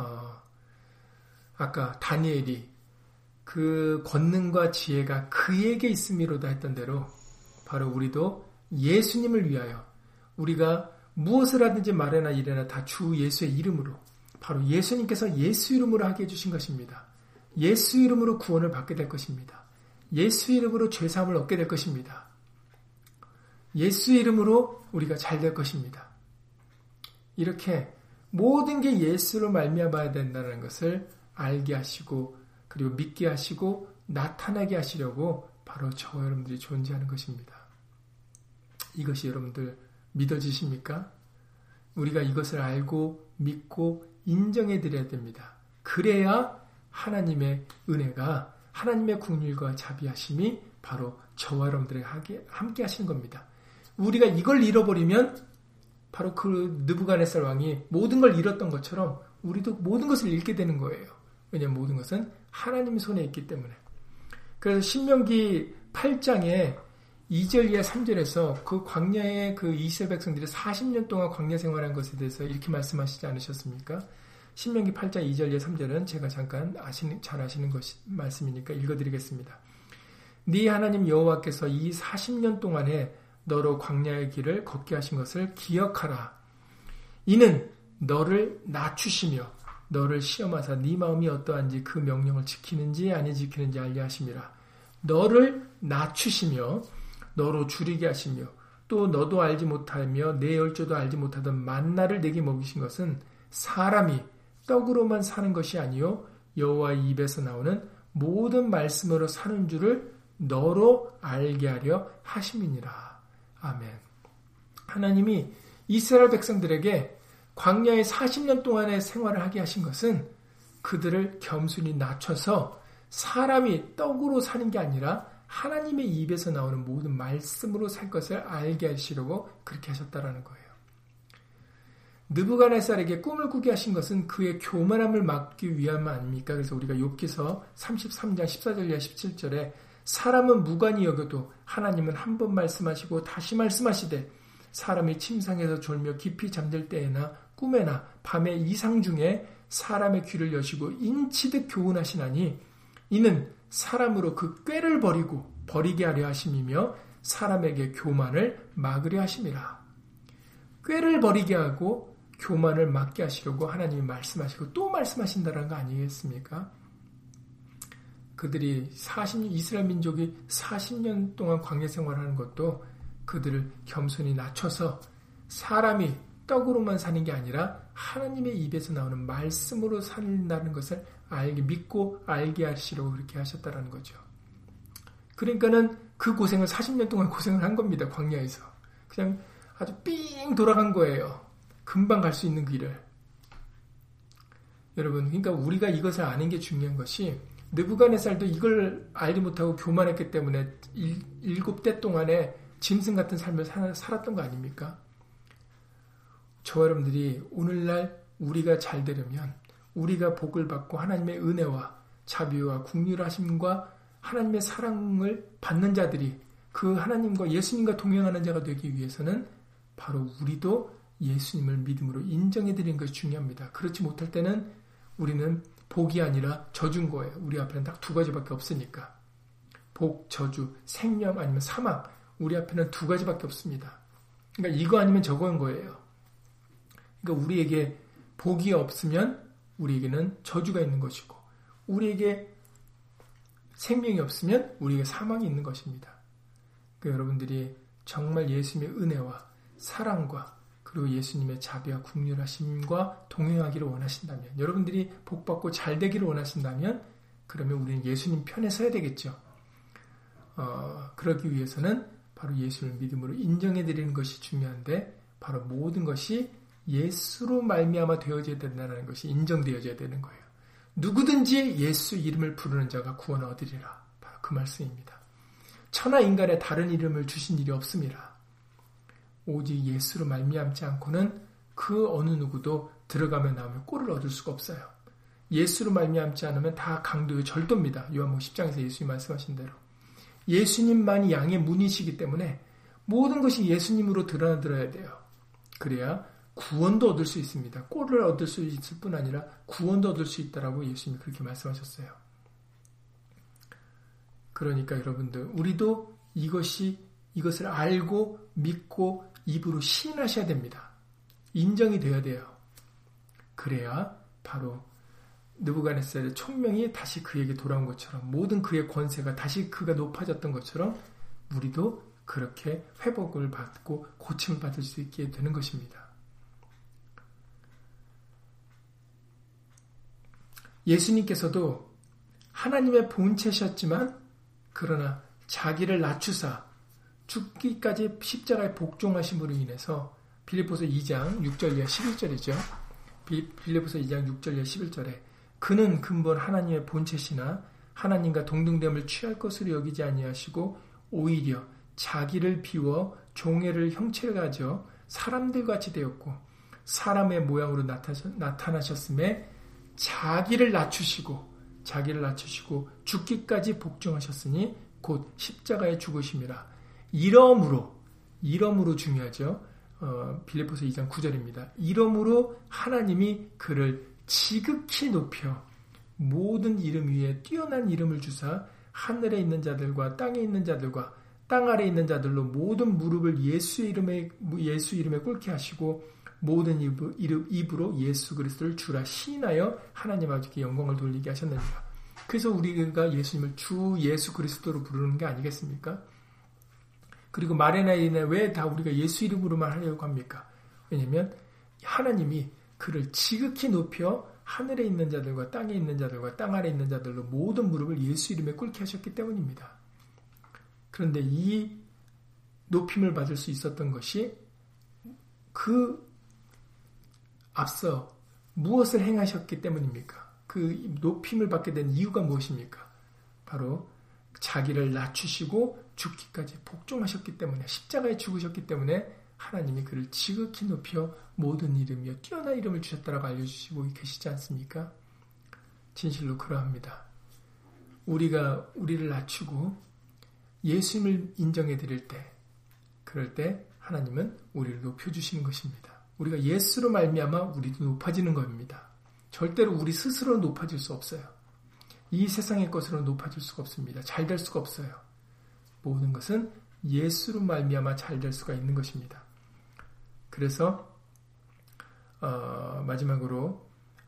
아까 다니엘이 그 권능과 지혜가 그에게 있음이로다 했던 대로 바로 우리도 예수님을 위하여 우리가 무엇을 하든지 말해나 이래나 다 주 예수의 이름으로 바로 예수님께서 예수 이름으로 하게 해주신 것입니다. 예수 이름으로 구원을 받게 될 것입니다. 예수 이름으로 죄사함을 얻게 될 것입니다. 예수 이름으로 우리가 잘 될 것입니다. 이렇게 모든 게 예수로 말미암아야 된다는 것을 알게 하시고 그리고 믿게 하시고 나타나게 하시려고 바로 저 여러분들이 존재하는 것입니다. 이것이 여러분들 믿어지십니까? 우리가 이것을 알고 믿고 인정해 드려야 됩니다. 그래야 하나님의 은혜가 하나님의 긍휼과 자비하심이 바로 저와 여러분들에게 함께 하시는 겁니다. 우리가 이걸 잃어버리면 바로 그 느부갓네살 왕이 모든 걸 잃었던 것처럼 우리도 모든 것을 잃게 되는 거예요. 왜냐하면 모든 것은 하나님의 손에 있기 때문에. 그래서 신명기 8장에 2절 이하 3절에서 그 광야의 그 이스라엘 백성들이 40년 동안 광야 생활한 것에 대해서 이렇게 말씀하시지 않으셨습니까? 신명기 8장 2절 이하 3절은 제가 잠깐 잘 아시는 말씀이니까 읽어드리겠습니다. 네 하나님 여호와께서 이 40년 동안에 너로 광야의 길을 걷게 하신 것을 기억하라. 이는 너를 낮추시며 너를 시험하사 네 마음이 어떠한지 그 명령을 지키는지 아니 지키는지 알게 하심이라. 너를 낮추시며 너로 줄이게 하시며 또 너도 알지 못하며 내 열조도 알지 못하던 만나를 내게 먹이신 것은 사람이 떡으로만 사는 것이 아니요 여호와의 입에서 나오는 모든 말씀으로 사는 줄을 너로 알게 하려 하심이니라. 아멘. 하나님이 이스라엘 백성들에게 광야에 40년 동안의 생활을 하게 하신 것은 그들을 겸손히 낮춰서 사람이 떡으로 사는 게 아니라 하나님의 입에서 나오는 모든 말씀으로 살 것을 알게 하시려고 그렇게 하셨다라는 거예요. 느부갓네살에게 꿈을 꾸게 하신 것은 그의 교만함을 막기 위함 아닙니까? 그래서 우리가 욥기서 33장 14절 이하 17절에 사람은 무관히 여겨도 하나님은 한 번 말씀하시고 다시 말씀하시되 사람이 침상에서 졸며 깊이 잠들 때에나 꿈에나 밤의 이상 중에 사람의 귀를 여시고 인치듯 교훈하시나니 이는 사람으로 그 꾀를 버리게 하려 하심이며 사람에게 교만을 막으려 하심이라. 꾀를 버리게 하고 교만을 막게 하시려고 하나님이 말씀하시고 또 말씀하신다는 거 아니겠습니까? 그들이 이스라엘 민족이 40년 동안 광야 생활하는 것도 그들을 겸손히 낮춰서 사람이 떡으로만 사는 게 아니라 하나님의 입에서 나오는 말씀으로 산다는 것을 믿고 알게 하시려고 그렇게 하셨다는 거죠. 그러니까는 그 고생을 40년 동안 고생을 한 겁니다. 광야에서. 그냥 아주 삥 돌아간 거예요. 금방 갈 수 있는 길을. 여러분, 그러니까 우리가 이것을 아는 게 중요한 것이 느부갓네살도 이걸 알지 못하고 교만했기 때문에 7대 동안에 짐승 같은 삶을 살았던 거 아닙니까? 저와 여러분들이 오늘날 우리가 잘 되려면 우리가 복을 받고 하나님의 은혜와 자비와 긍휼하심과 하나님의 사랑을 받는 자들이 그 하나님과 예수님과 동행하는 자가 되기 위해서는 바로 우리도 예수님을 믿음으로 인정해드리는 것이 중요합니다. 그렇지 못할 때는 우리는 복이 아니라 저주인 거예요. 우리 앞에는 딱 두 가지밖에 없으니까. 복, 저주, 생명 아니면 사망. 우리 앞에는 두 가지밖에 없습니다. 그러니까 이거 아니면 저거인 거예요. 그러니까 우리에게 복이 없으면 우리에게는 저주가 있는 것이고 우리에게 생명이 없으면 우리에게 사망이 있는 것입니다. 그러니까 여러분들이 정말 예수님의 은혜와 사랑과 그리고 예수님의 자비와 긍휼하심과 동행하기를 원하신다면 여러분들이 복받고 잘 되기를 원하신다면 그러면 우리는 예수님 편에 서야 되겠죠. 그러기 위해서는 바로 예수를 믿음으로 인정해드리는 것이 중요한데 바로 모든 것이 예수로 말미암아 되어져야 된다는 것이 인정되어져야 되는 거예요. 누구든지 예수 이름을 부르는 자가 구원을 얻으리라. 바로 그 말씀입니다. 천하 인간에 다른 이름을 주신 일이 없습니다. 오직 예수로 말미암지 않고는 그 어느 누구도 들어가면 나오면 꼴을 얻을 수가 없어요. 예수로 말미암지 않으면 다 강도의 절도입니다. 요한복음 10장에서 예수님 말씀하신 대로. 예수님만이 양의 문이시기 때문에 모든 것이 예수님으로 드러나야 돼요. 그래야 구원도 얻을 수 있습니다. 꼴을 얻을 수 있을 뿐 아니라 구원도 얻을 수 있다라고 예수님이 그렇게 말씀하셨어요. 그러니까 여러분들 우리도 이것을 알고 믿고 입으로 시인하셔야 됩니다. 인정이 돼야 돼요. 그래야 바로 느부갓네살의 총명이 다시 그에게 돌아온 것처럼 모든 그의 권세가 다시 그가 높아졌던 것처럼 우리도 그렇게 회복을 받고 고침을 받을 수 있게 되는 것입니다. 예수님께서도 하나님의 본체셨지만 그러나 자기를 낮추사 죽기까지 십자가에 복종하심으로 인해서 빌립보서 2장 6절 이하 11절이죠. 빌립보서 2장 6절 이하 11절에 그는 근본 하나님의 본체시나 하나님과 동등됨을 취할 것으로 여기지 아니하시고 오히려 자기를 비워 종애를 형체를 가져 사람들같이 되었고 사람의 모양으로 나타나셨음에 자기를 낮추시고 죽기까지 복종하셨으니 곧 십자가에 죽으심이라. 이러므로 중요하죠. 빌립보서 2장 9절입니다. 이러므로 하나님이 그를 지극히 높여 모든 이름 위에 뛰어난 이름을 주사 하늘에 있는 자들과 땅에 있는 자들과 땅 아래에 있는 자들로 모든 무릎을 예수 이름에 꿇게 하시고 모든 입으로 예수 그리스도를 주라 시인하여 하나님 아버지께 영광을 돌리게 하셨느니라. 그래서 우리가 예수님을 주 예수 그리스도로 부르는 게 아니겠습니까? 그리고 말에나 이나 왜 다 우리가 예수 이름으로만 하려고 합니까? 왜냐하면 하나님이 그를 지극히 높여 하늘에 있는 자들과 땅에 있는 자들과 땅 아래에 있는 자들로 모든 무릎을 예수 이름에 꿇게 하셨기 때문입니다. 그런데 이 높임을 받을 수 있었던 것이 그 앞서 무엇을 행하셨기 때문입니까? 그 높임을 받게 된 이유가 무엇입니까? 바로 자기를 낮추시고 죽기까지 복종하셨기 때문에 십자가에 죽으셨기 때문에 하나님이 그를 지극히 높여 모든 이름이여 뛰어난 이름을 주셨다라고 알려주시고 계시지 않습니까? 진실로 그러합니다. 우리가 우리를 낮추고 예수님을 인정해 드릴 때 그럴 때 하나님은 우리를 높여주시는 것입니다. 우리가 예수로 말미암아 우리도 높아지는 겁니다. 절대로 우리 스스로 높아질 수 없어요. 이 세상의 것으로 높아질 수가 없습니다. 잘 될 수가 없어요. 모든 것은 예수로 말미암아 잘 될 수가 있는 것입니다. 그래서 마지막으로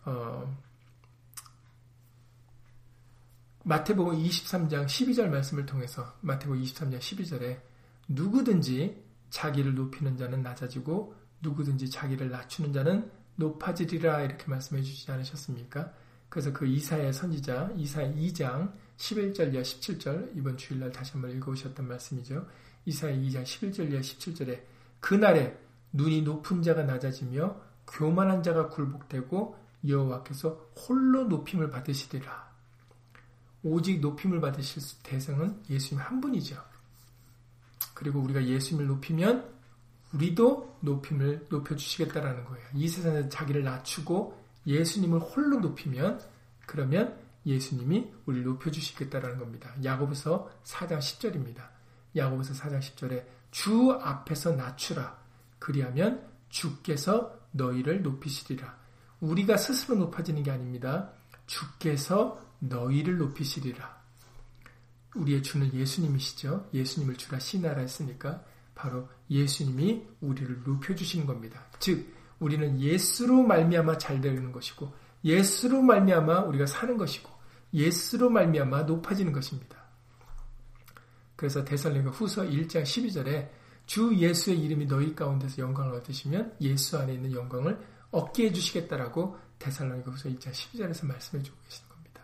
마태복음 23장 12절 말씀을 통해서 마태복음 23장 12절에 누구든지 자기를 높이는 자는 낮아지고 누구든지 자기를 낮추는 자는 높아지리라 이렇게 말씀해 주시지 않으셨습니까? 그래서 그 이사야 선지자 이사야 2장 11절 이하 17절 이번 주일날 다시 한번 읽어오셨던 말씀이죠. 이사야 2장 11절 이하 17절에 그날에 눈이 높은 자가 낮아지며 교만한 자가 굴복되고 여호와께서 홀로 높임을 받으시리라. 오직 높임을 받으실 대상은 예수님 한 분이죠. 그리고 우리가 예수님을 높이면 우리도 높임을 높여주시겠다라는 거예요. 이 세상에서 자기를 낮추고 예수님을 홀로 높이면 그러면 예수님이 우리를 높여주시겠다라는 겁니다. 야고보서 4장 10절입니다. 야고보서 4장 10절에 주 앞에서 낮추라. 그리하면 주께서 너희를 높이시리라. 우리가 스스로 높아지는 게 아닙니다. 주께서 너희를 높이시리라. 우리의 주는 예수님이시죠. 예수님을 주라 시인하라 했으니까 바로 예수님이 우리를 높여주시는 겁니다. 즉 우리는 예수로 말미암아 잘 되는 것이고 예수로 말미암아 우리가 사는 것이고 예수로 말미암아 높아지는 것입니다. 그래서 데살로니가 후서 1장 12절에 주 예수의 이름이 너희 가운데서 영광을 얻으시면 예수 안에 있는 영광을 얻게 해주시겠다라고 데살로니가 후서 1장 12절에서 말씀해주고 계시는 겁니다.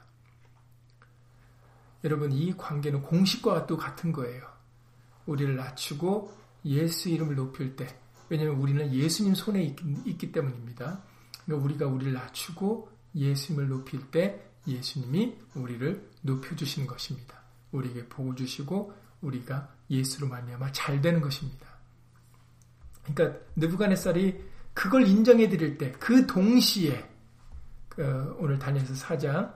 여러분 이 관계는 공식과 또 같은 거예요. 우리를 낮추고 예수 이름을 높일 때 왜냐하면 우리는 예수님 손에 있기 때문입니다. 그러니까 우리가 우리를 낮추고 예수님을 높일 때 예수님이 우리를 높여주시는 것입니다. 우리에게 복을 주시고 우리가 예수로 말미암아 잘 되는 것입니다. 그러니까 느부갓네살이 그걸 인정해 드릴 때 그 동시에 오늘 다니엘서 4장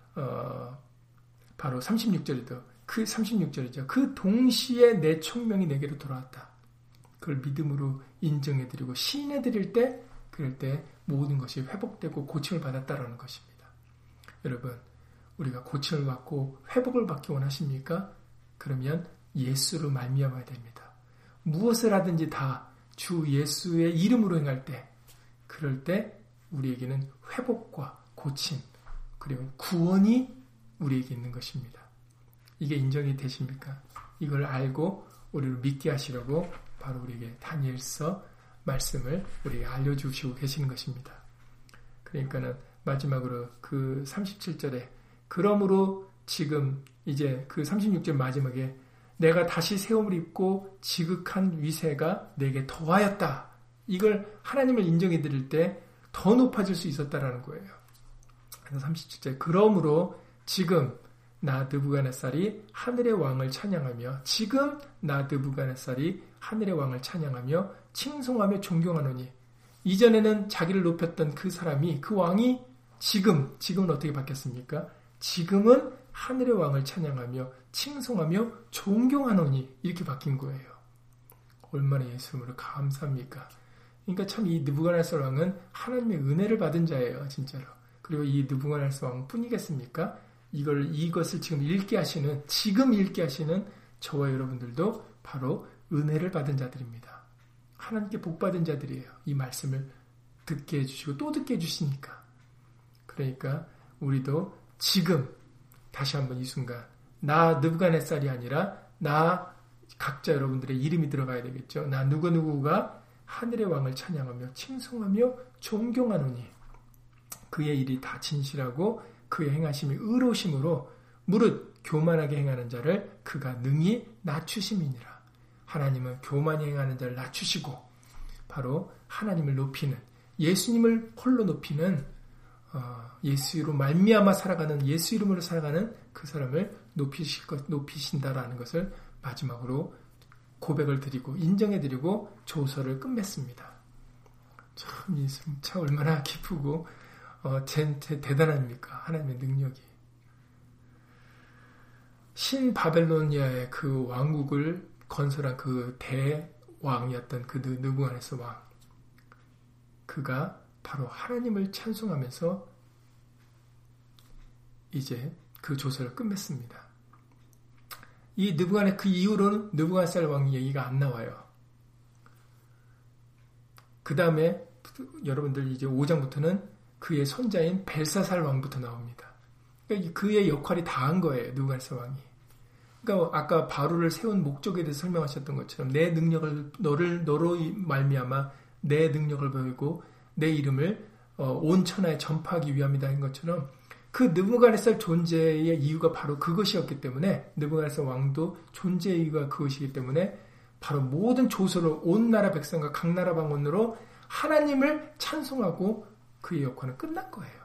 바로 36절이죠. 그 36절이죠. 그 동시에 내 총명이 내게로 돌아왔다. 그걸 믿음으로 인정해 드리고 시인해 드릴 때 그럴 때 모든 것이 회복되고 고침을 받았다라는 것입니다. 여러분 우리가 고침을 받고 회복을 받기 원하십니까? 그러면 예수로 말미암아야 됩니다. 무엇을 하든지 다 주 예수의 이름으로 행할 때 그럴 때 우리에게는 회복과 고침 그리고 구원이 우리에게 있는 것입니다. 이게 인정이 되십니까? 이걸 알고 우리를 믿게 하시려고 바로 우리에게 다니엘서 말씀을 우리에게 알려주시고 계시는 것입니다. 그러니까는 마지막으로 그 37절에 그러므로 지금 이제 그 36절 마지막에 내가 다시 세움을 입고 지극한 위세가 내게 더하였다. 이걸 하나님을 인정해 드릴 때 더 높아질 수 있었다라는 거예요. 그래서 37절 그러므로 지금 나 느부갓네살이 하늘의 왕을 찬양하며 지금 나 느부갓네살이 하늘의 왕을 찬양하며 칭송하며 존경하노니 이전에는 자기를 높였던 그 사람이 그 왕이 지금은 어떻게 바뀌었습니까? 지금은 하늘의 왕을 찬양하며 칭송하며 존경하노니 이렇게 바뀐 거예요. 얼마나 예수 이름으로 감사합니까? 그러니까 참 이 느부갓네살 왕은 하나님의 은혜를 받은 자예요, 진짜로. 그리고 이 느부갓네살 왕뿐이겠습니까? 이것을 지금 읽게 하시는 저와 여러분들도 바로 은혜를 받은 자들입니다. 하나님께 복 받은 자들이에요. 이 말씀을 듣게 해주시고 또 듣게 해주시니까. 그러니까 우리도 지금 다시 한번 이 순간 나 느부갓네살이 아니라 나 각자 여러분들의 이름이 들어가야 되겠죠. 나 누구누구가 하늘의 왕을 찬양하며 칭송하며 존경하노니 그의 일이 다 진실하고 그의 행하심이 의로우심으로 무릇 교만하게 행하는 자를 그가 능히 낮추심이니라. 하나님은 교만히 행하는 자를 낮추시고 바로 하나님을 높이는 예수님을 홀로 높이는 예수로 말미암아 살아가는 예수 이름으로 살아가는 그 사람을 높이신다라는 것을 마지막으로 고백을 드리고 인정해드리고 조서를 끝맺습니다. 참 예수님 참 얼마나 기쁘고 대단합니까? 하나님의 능력이. 신바벨로니아의 그 왕국을 건설한 그 대왕이었던 그 느부갓네살 왕. 그가 바로 하나님을 찬송하면서 이제 그 조서를 끝맺습니다. 그 이후로는 느부갓네살 왕 얘기가 안 나와요. 그 다음에 여러분들 이제 5장부터는 그의 손자인 벨사살 왕부터 나옵니다. 그러니까 그의 역할이 다 한 거예요. 느부갓네살 왕이. 그러니까 아까 바로를 세운 목적에 대해서 설명하셨던 것처럼 내 능력을 너로 말미암아 내 능력을 보이고 내 이름을 온 천하에 전파하기 위함이다 한 것처럼 그 느부갓네살 존재의 이유가 바로 그것이었기 때문에 느부갓네살 왕도 존재의 이유가 그것이기 때문에 바로 모든 조서로 온 나라 백성과 각 나라 방언으로 하나님을 찬송하고 그의 역할은 끝난 거예요.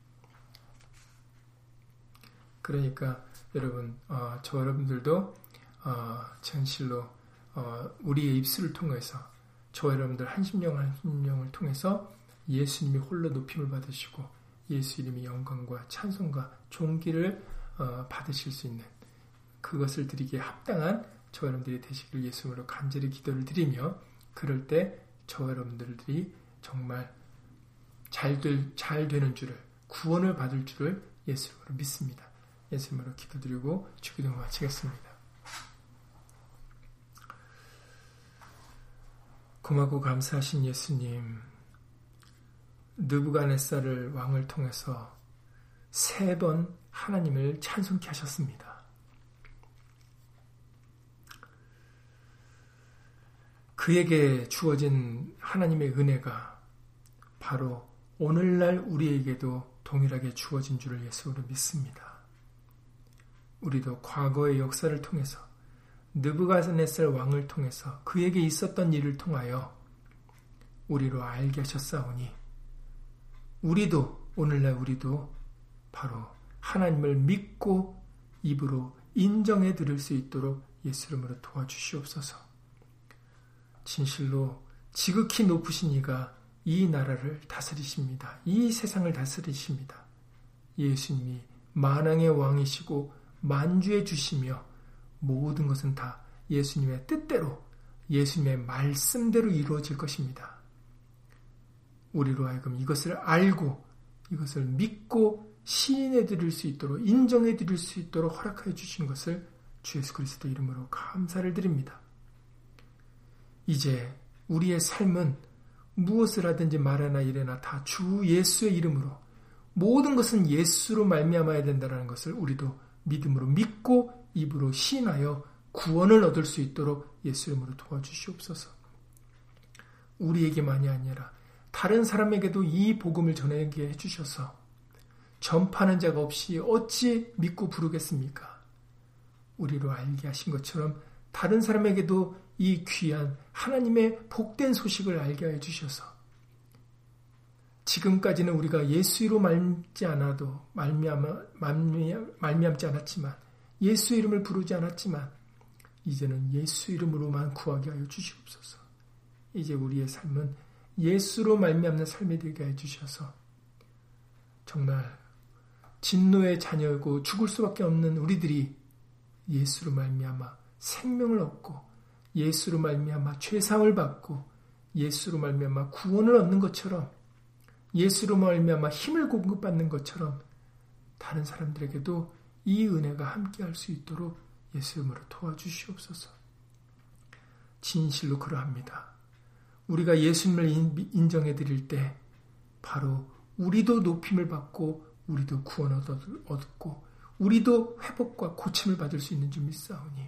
그러니까 여러분, 저 여러분들도 진실로 우리의 입술을 통해서 저 여러분들 한심령을 통해서 예수님이 홀로 높임을 받으시고 예수 이름의 영광과 찬송과 존귀를 받으실 수 있는 그것을 드리기에 합당한 저 여러분들이 되시길 예수님으로 간절히 기도를 드리며 그럴 때 저 여러분들이 정말 잘 되는 줄을 구원을 받을 줄을 예수님으로 믿습니다. 예수님으로 기도드리고 주기도 마치겠습니다. 고맙고 감사하신 예수님, 느부갓네살 왕을 통해서 3번 하나님을 찬송케 하셨습니다. 그에게 주어진 하나님의 은혜가 바로 오늘날 우리에게도 동일하게 주어진 줄을 예수로 믿습니다. 우리도 과거의 역사를 통해서 느부갓네살 왕을 통해서 그에게 있었던 일을 통하여 우리로 알게 하셨사오니 오늘날 우리도 바로 하나님을 믿고 입으로 인정해 드릴 수 있도록 예수 이름으로 도와주시옵소서. 진실로 지극히 높으신 이가 이 나라를 다스리십니다. 이 세상을 다스리십니다. 예수님이 만왕의 왕이시고 만주해 주시며 모든 것은 다 예수님의 뜻대로 예수님의 말씀대로 이루어질 것입니다. 우리로 하여금 이것을 알고 이것을 믿고 시인해 드릴 수 있도록 인정해 드릴 수 있도록 허락하여 주신 것을 주 예수 그리스도 이름으로 감사를 드립니다. 이제 우리의 삶은 무엇을 하든지 말하나 이래나 다 주 예수의 이름으로 모든 것은 예수로 말미암아야 된다는 것을 우리도 믿음으로 믿고 입으로 시인하여 구원을 얻을 수 있도록 예수 이름으로 도와주시옵소서. 우리에게만이 아니라 다른 사람에게도 이 복음을 전하게 해주셔서 전파하는 자가 없이 어찌 믿고 부르겠습니까? 우리로 알게 하신 것처럼 다른 사람에게도 이 귀한 하나님의 복된 소식을 알게 해주셔서 지금까지는 우리가 예수로 말미암지 않았지만 예수 이름을 부르지 않았지만 이제는 예수 이름으로만 구하게 하여 주시옵소서. 이제 우리의 삶은 예수로 말미암는 삶이 되게 해주셔서 정말 진노의 자녀이고 죽을 수밖에 없는 우리들이 예수로 말미암아 생명을 얻고 예수로 말미암아 죄사함을 받고 예수로 말미암아 구원을 얻는 것처럼 예수로 말미암아 힘을 공급받는 것처럼 다른 사람들에게도 이 은혜가 함께할 수 있도록 예수 이름으로 도와주시옵소서. 진실로 그러합니다. 우리가 예수님을 인정해 드릴 때 바로 우리도 높임을 받고 우리도 구원을 얻고 우리도 회복과 고침을 받을 수 있는 줄 믿사오니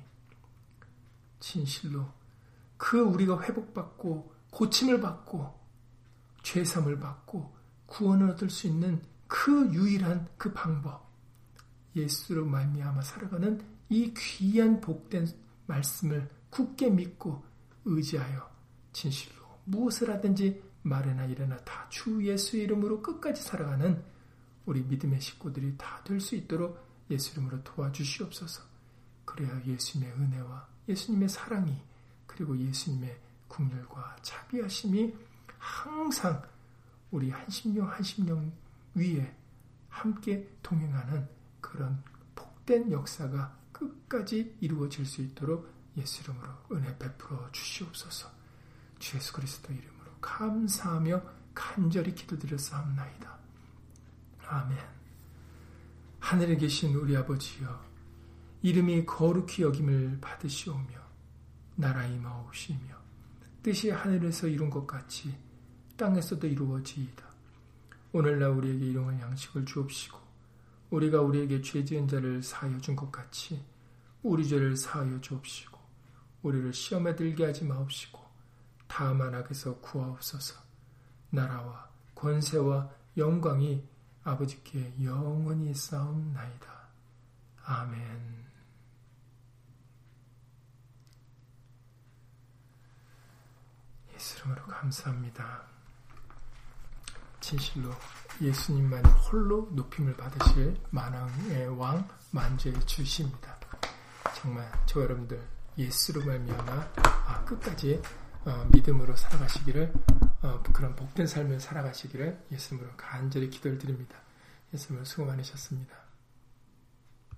진실로 그 우리가 회복받고 고침을 받고 죄사함을 받고 구원을 얻을 수 있는 그 유일한 그 방법, 예수로 말미암아 살아가는 이 귀한 복된 말씀을 굳게 믿고 의지하여 진실로 무엇을 하든지 말이나 일이나 다 주 예수의 이름으로 끝까지 살아가는 우리 믿음의 식구들이 다 될 수 있도록 예수 이름으로 도와주시옵소서. 그래야 예수님의 은혜와 예수님의 사랑이 그리고 예수님의 긍휼과 자비하심이 항상 우리 한심령 위에 함께 동행하는 그런 복된 역사가 끝까지 이루어질 수 있도록 예수 이름으로 은혜 베풀어 주시옵소서. 주 예수 그리스도 이름으로 감사하며 간절히 기도드렸사옵나이다. 아멘. 하늘에 계신 우리 아버지여, 이름이 거룩히 여김을 받으시오며 나라 임하옵시며 뜻이 하늘에서 이룬 것 같이 땅에서도 이루어지이다. 오늘날 우리에게 일용할 양식을 주옵시고 우리가 우리에게 죄 지은 자를 사하여 준 것 같이 우리 죄를 사하여 주옵시고 우리를 시험에 들게 하지 마옵시고 다만 악에서 구하옵소서. 나라와 권세와 영광이 아버지께 영원히 싸움나이다. 아멘. 예수 이름으로 감사합니다. 진실로 예수님만 홀로 높임을 받으실 만왕의 왕 만주의 주십니다. 정말 저 여러분들 예수로 말미암아 끝까지 믿음으로 살아가시기를 그런 복된 삶을 살아가시기를 예수님으로 간절히 기도를 드립니다. 예수님으로 수고 많으셨습니다.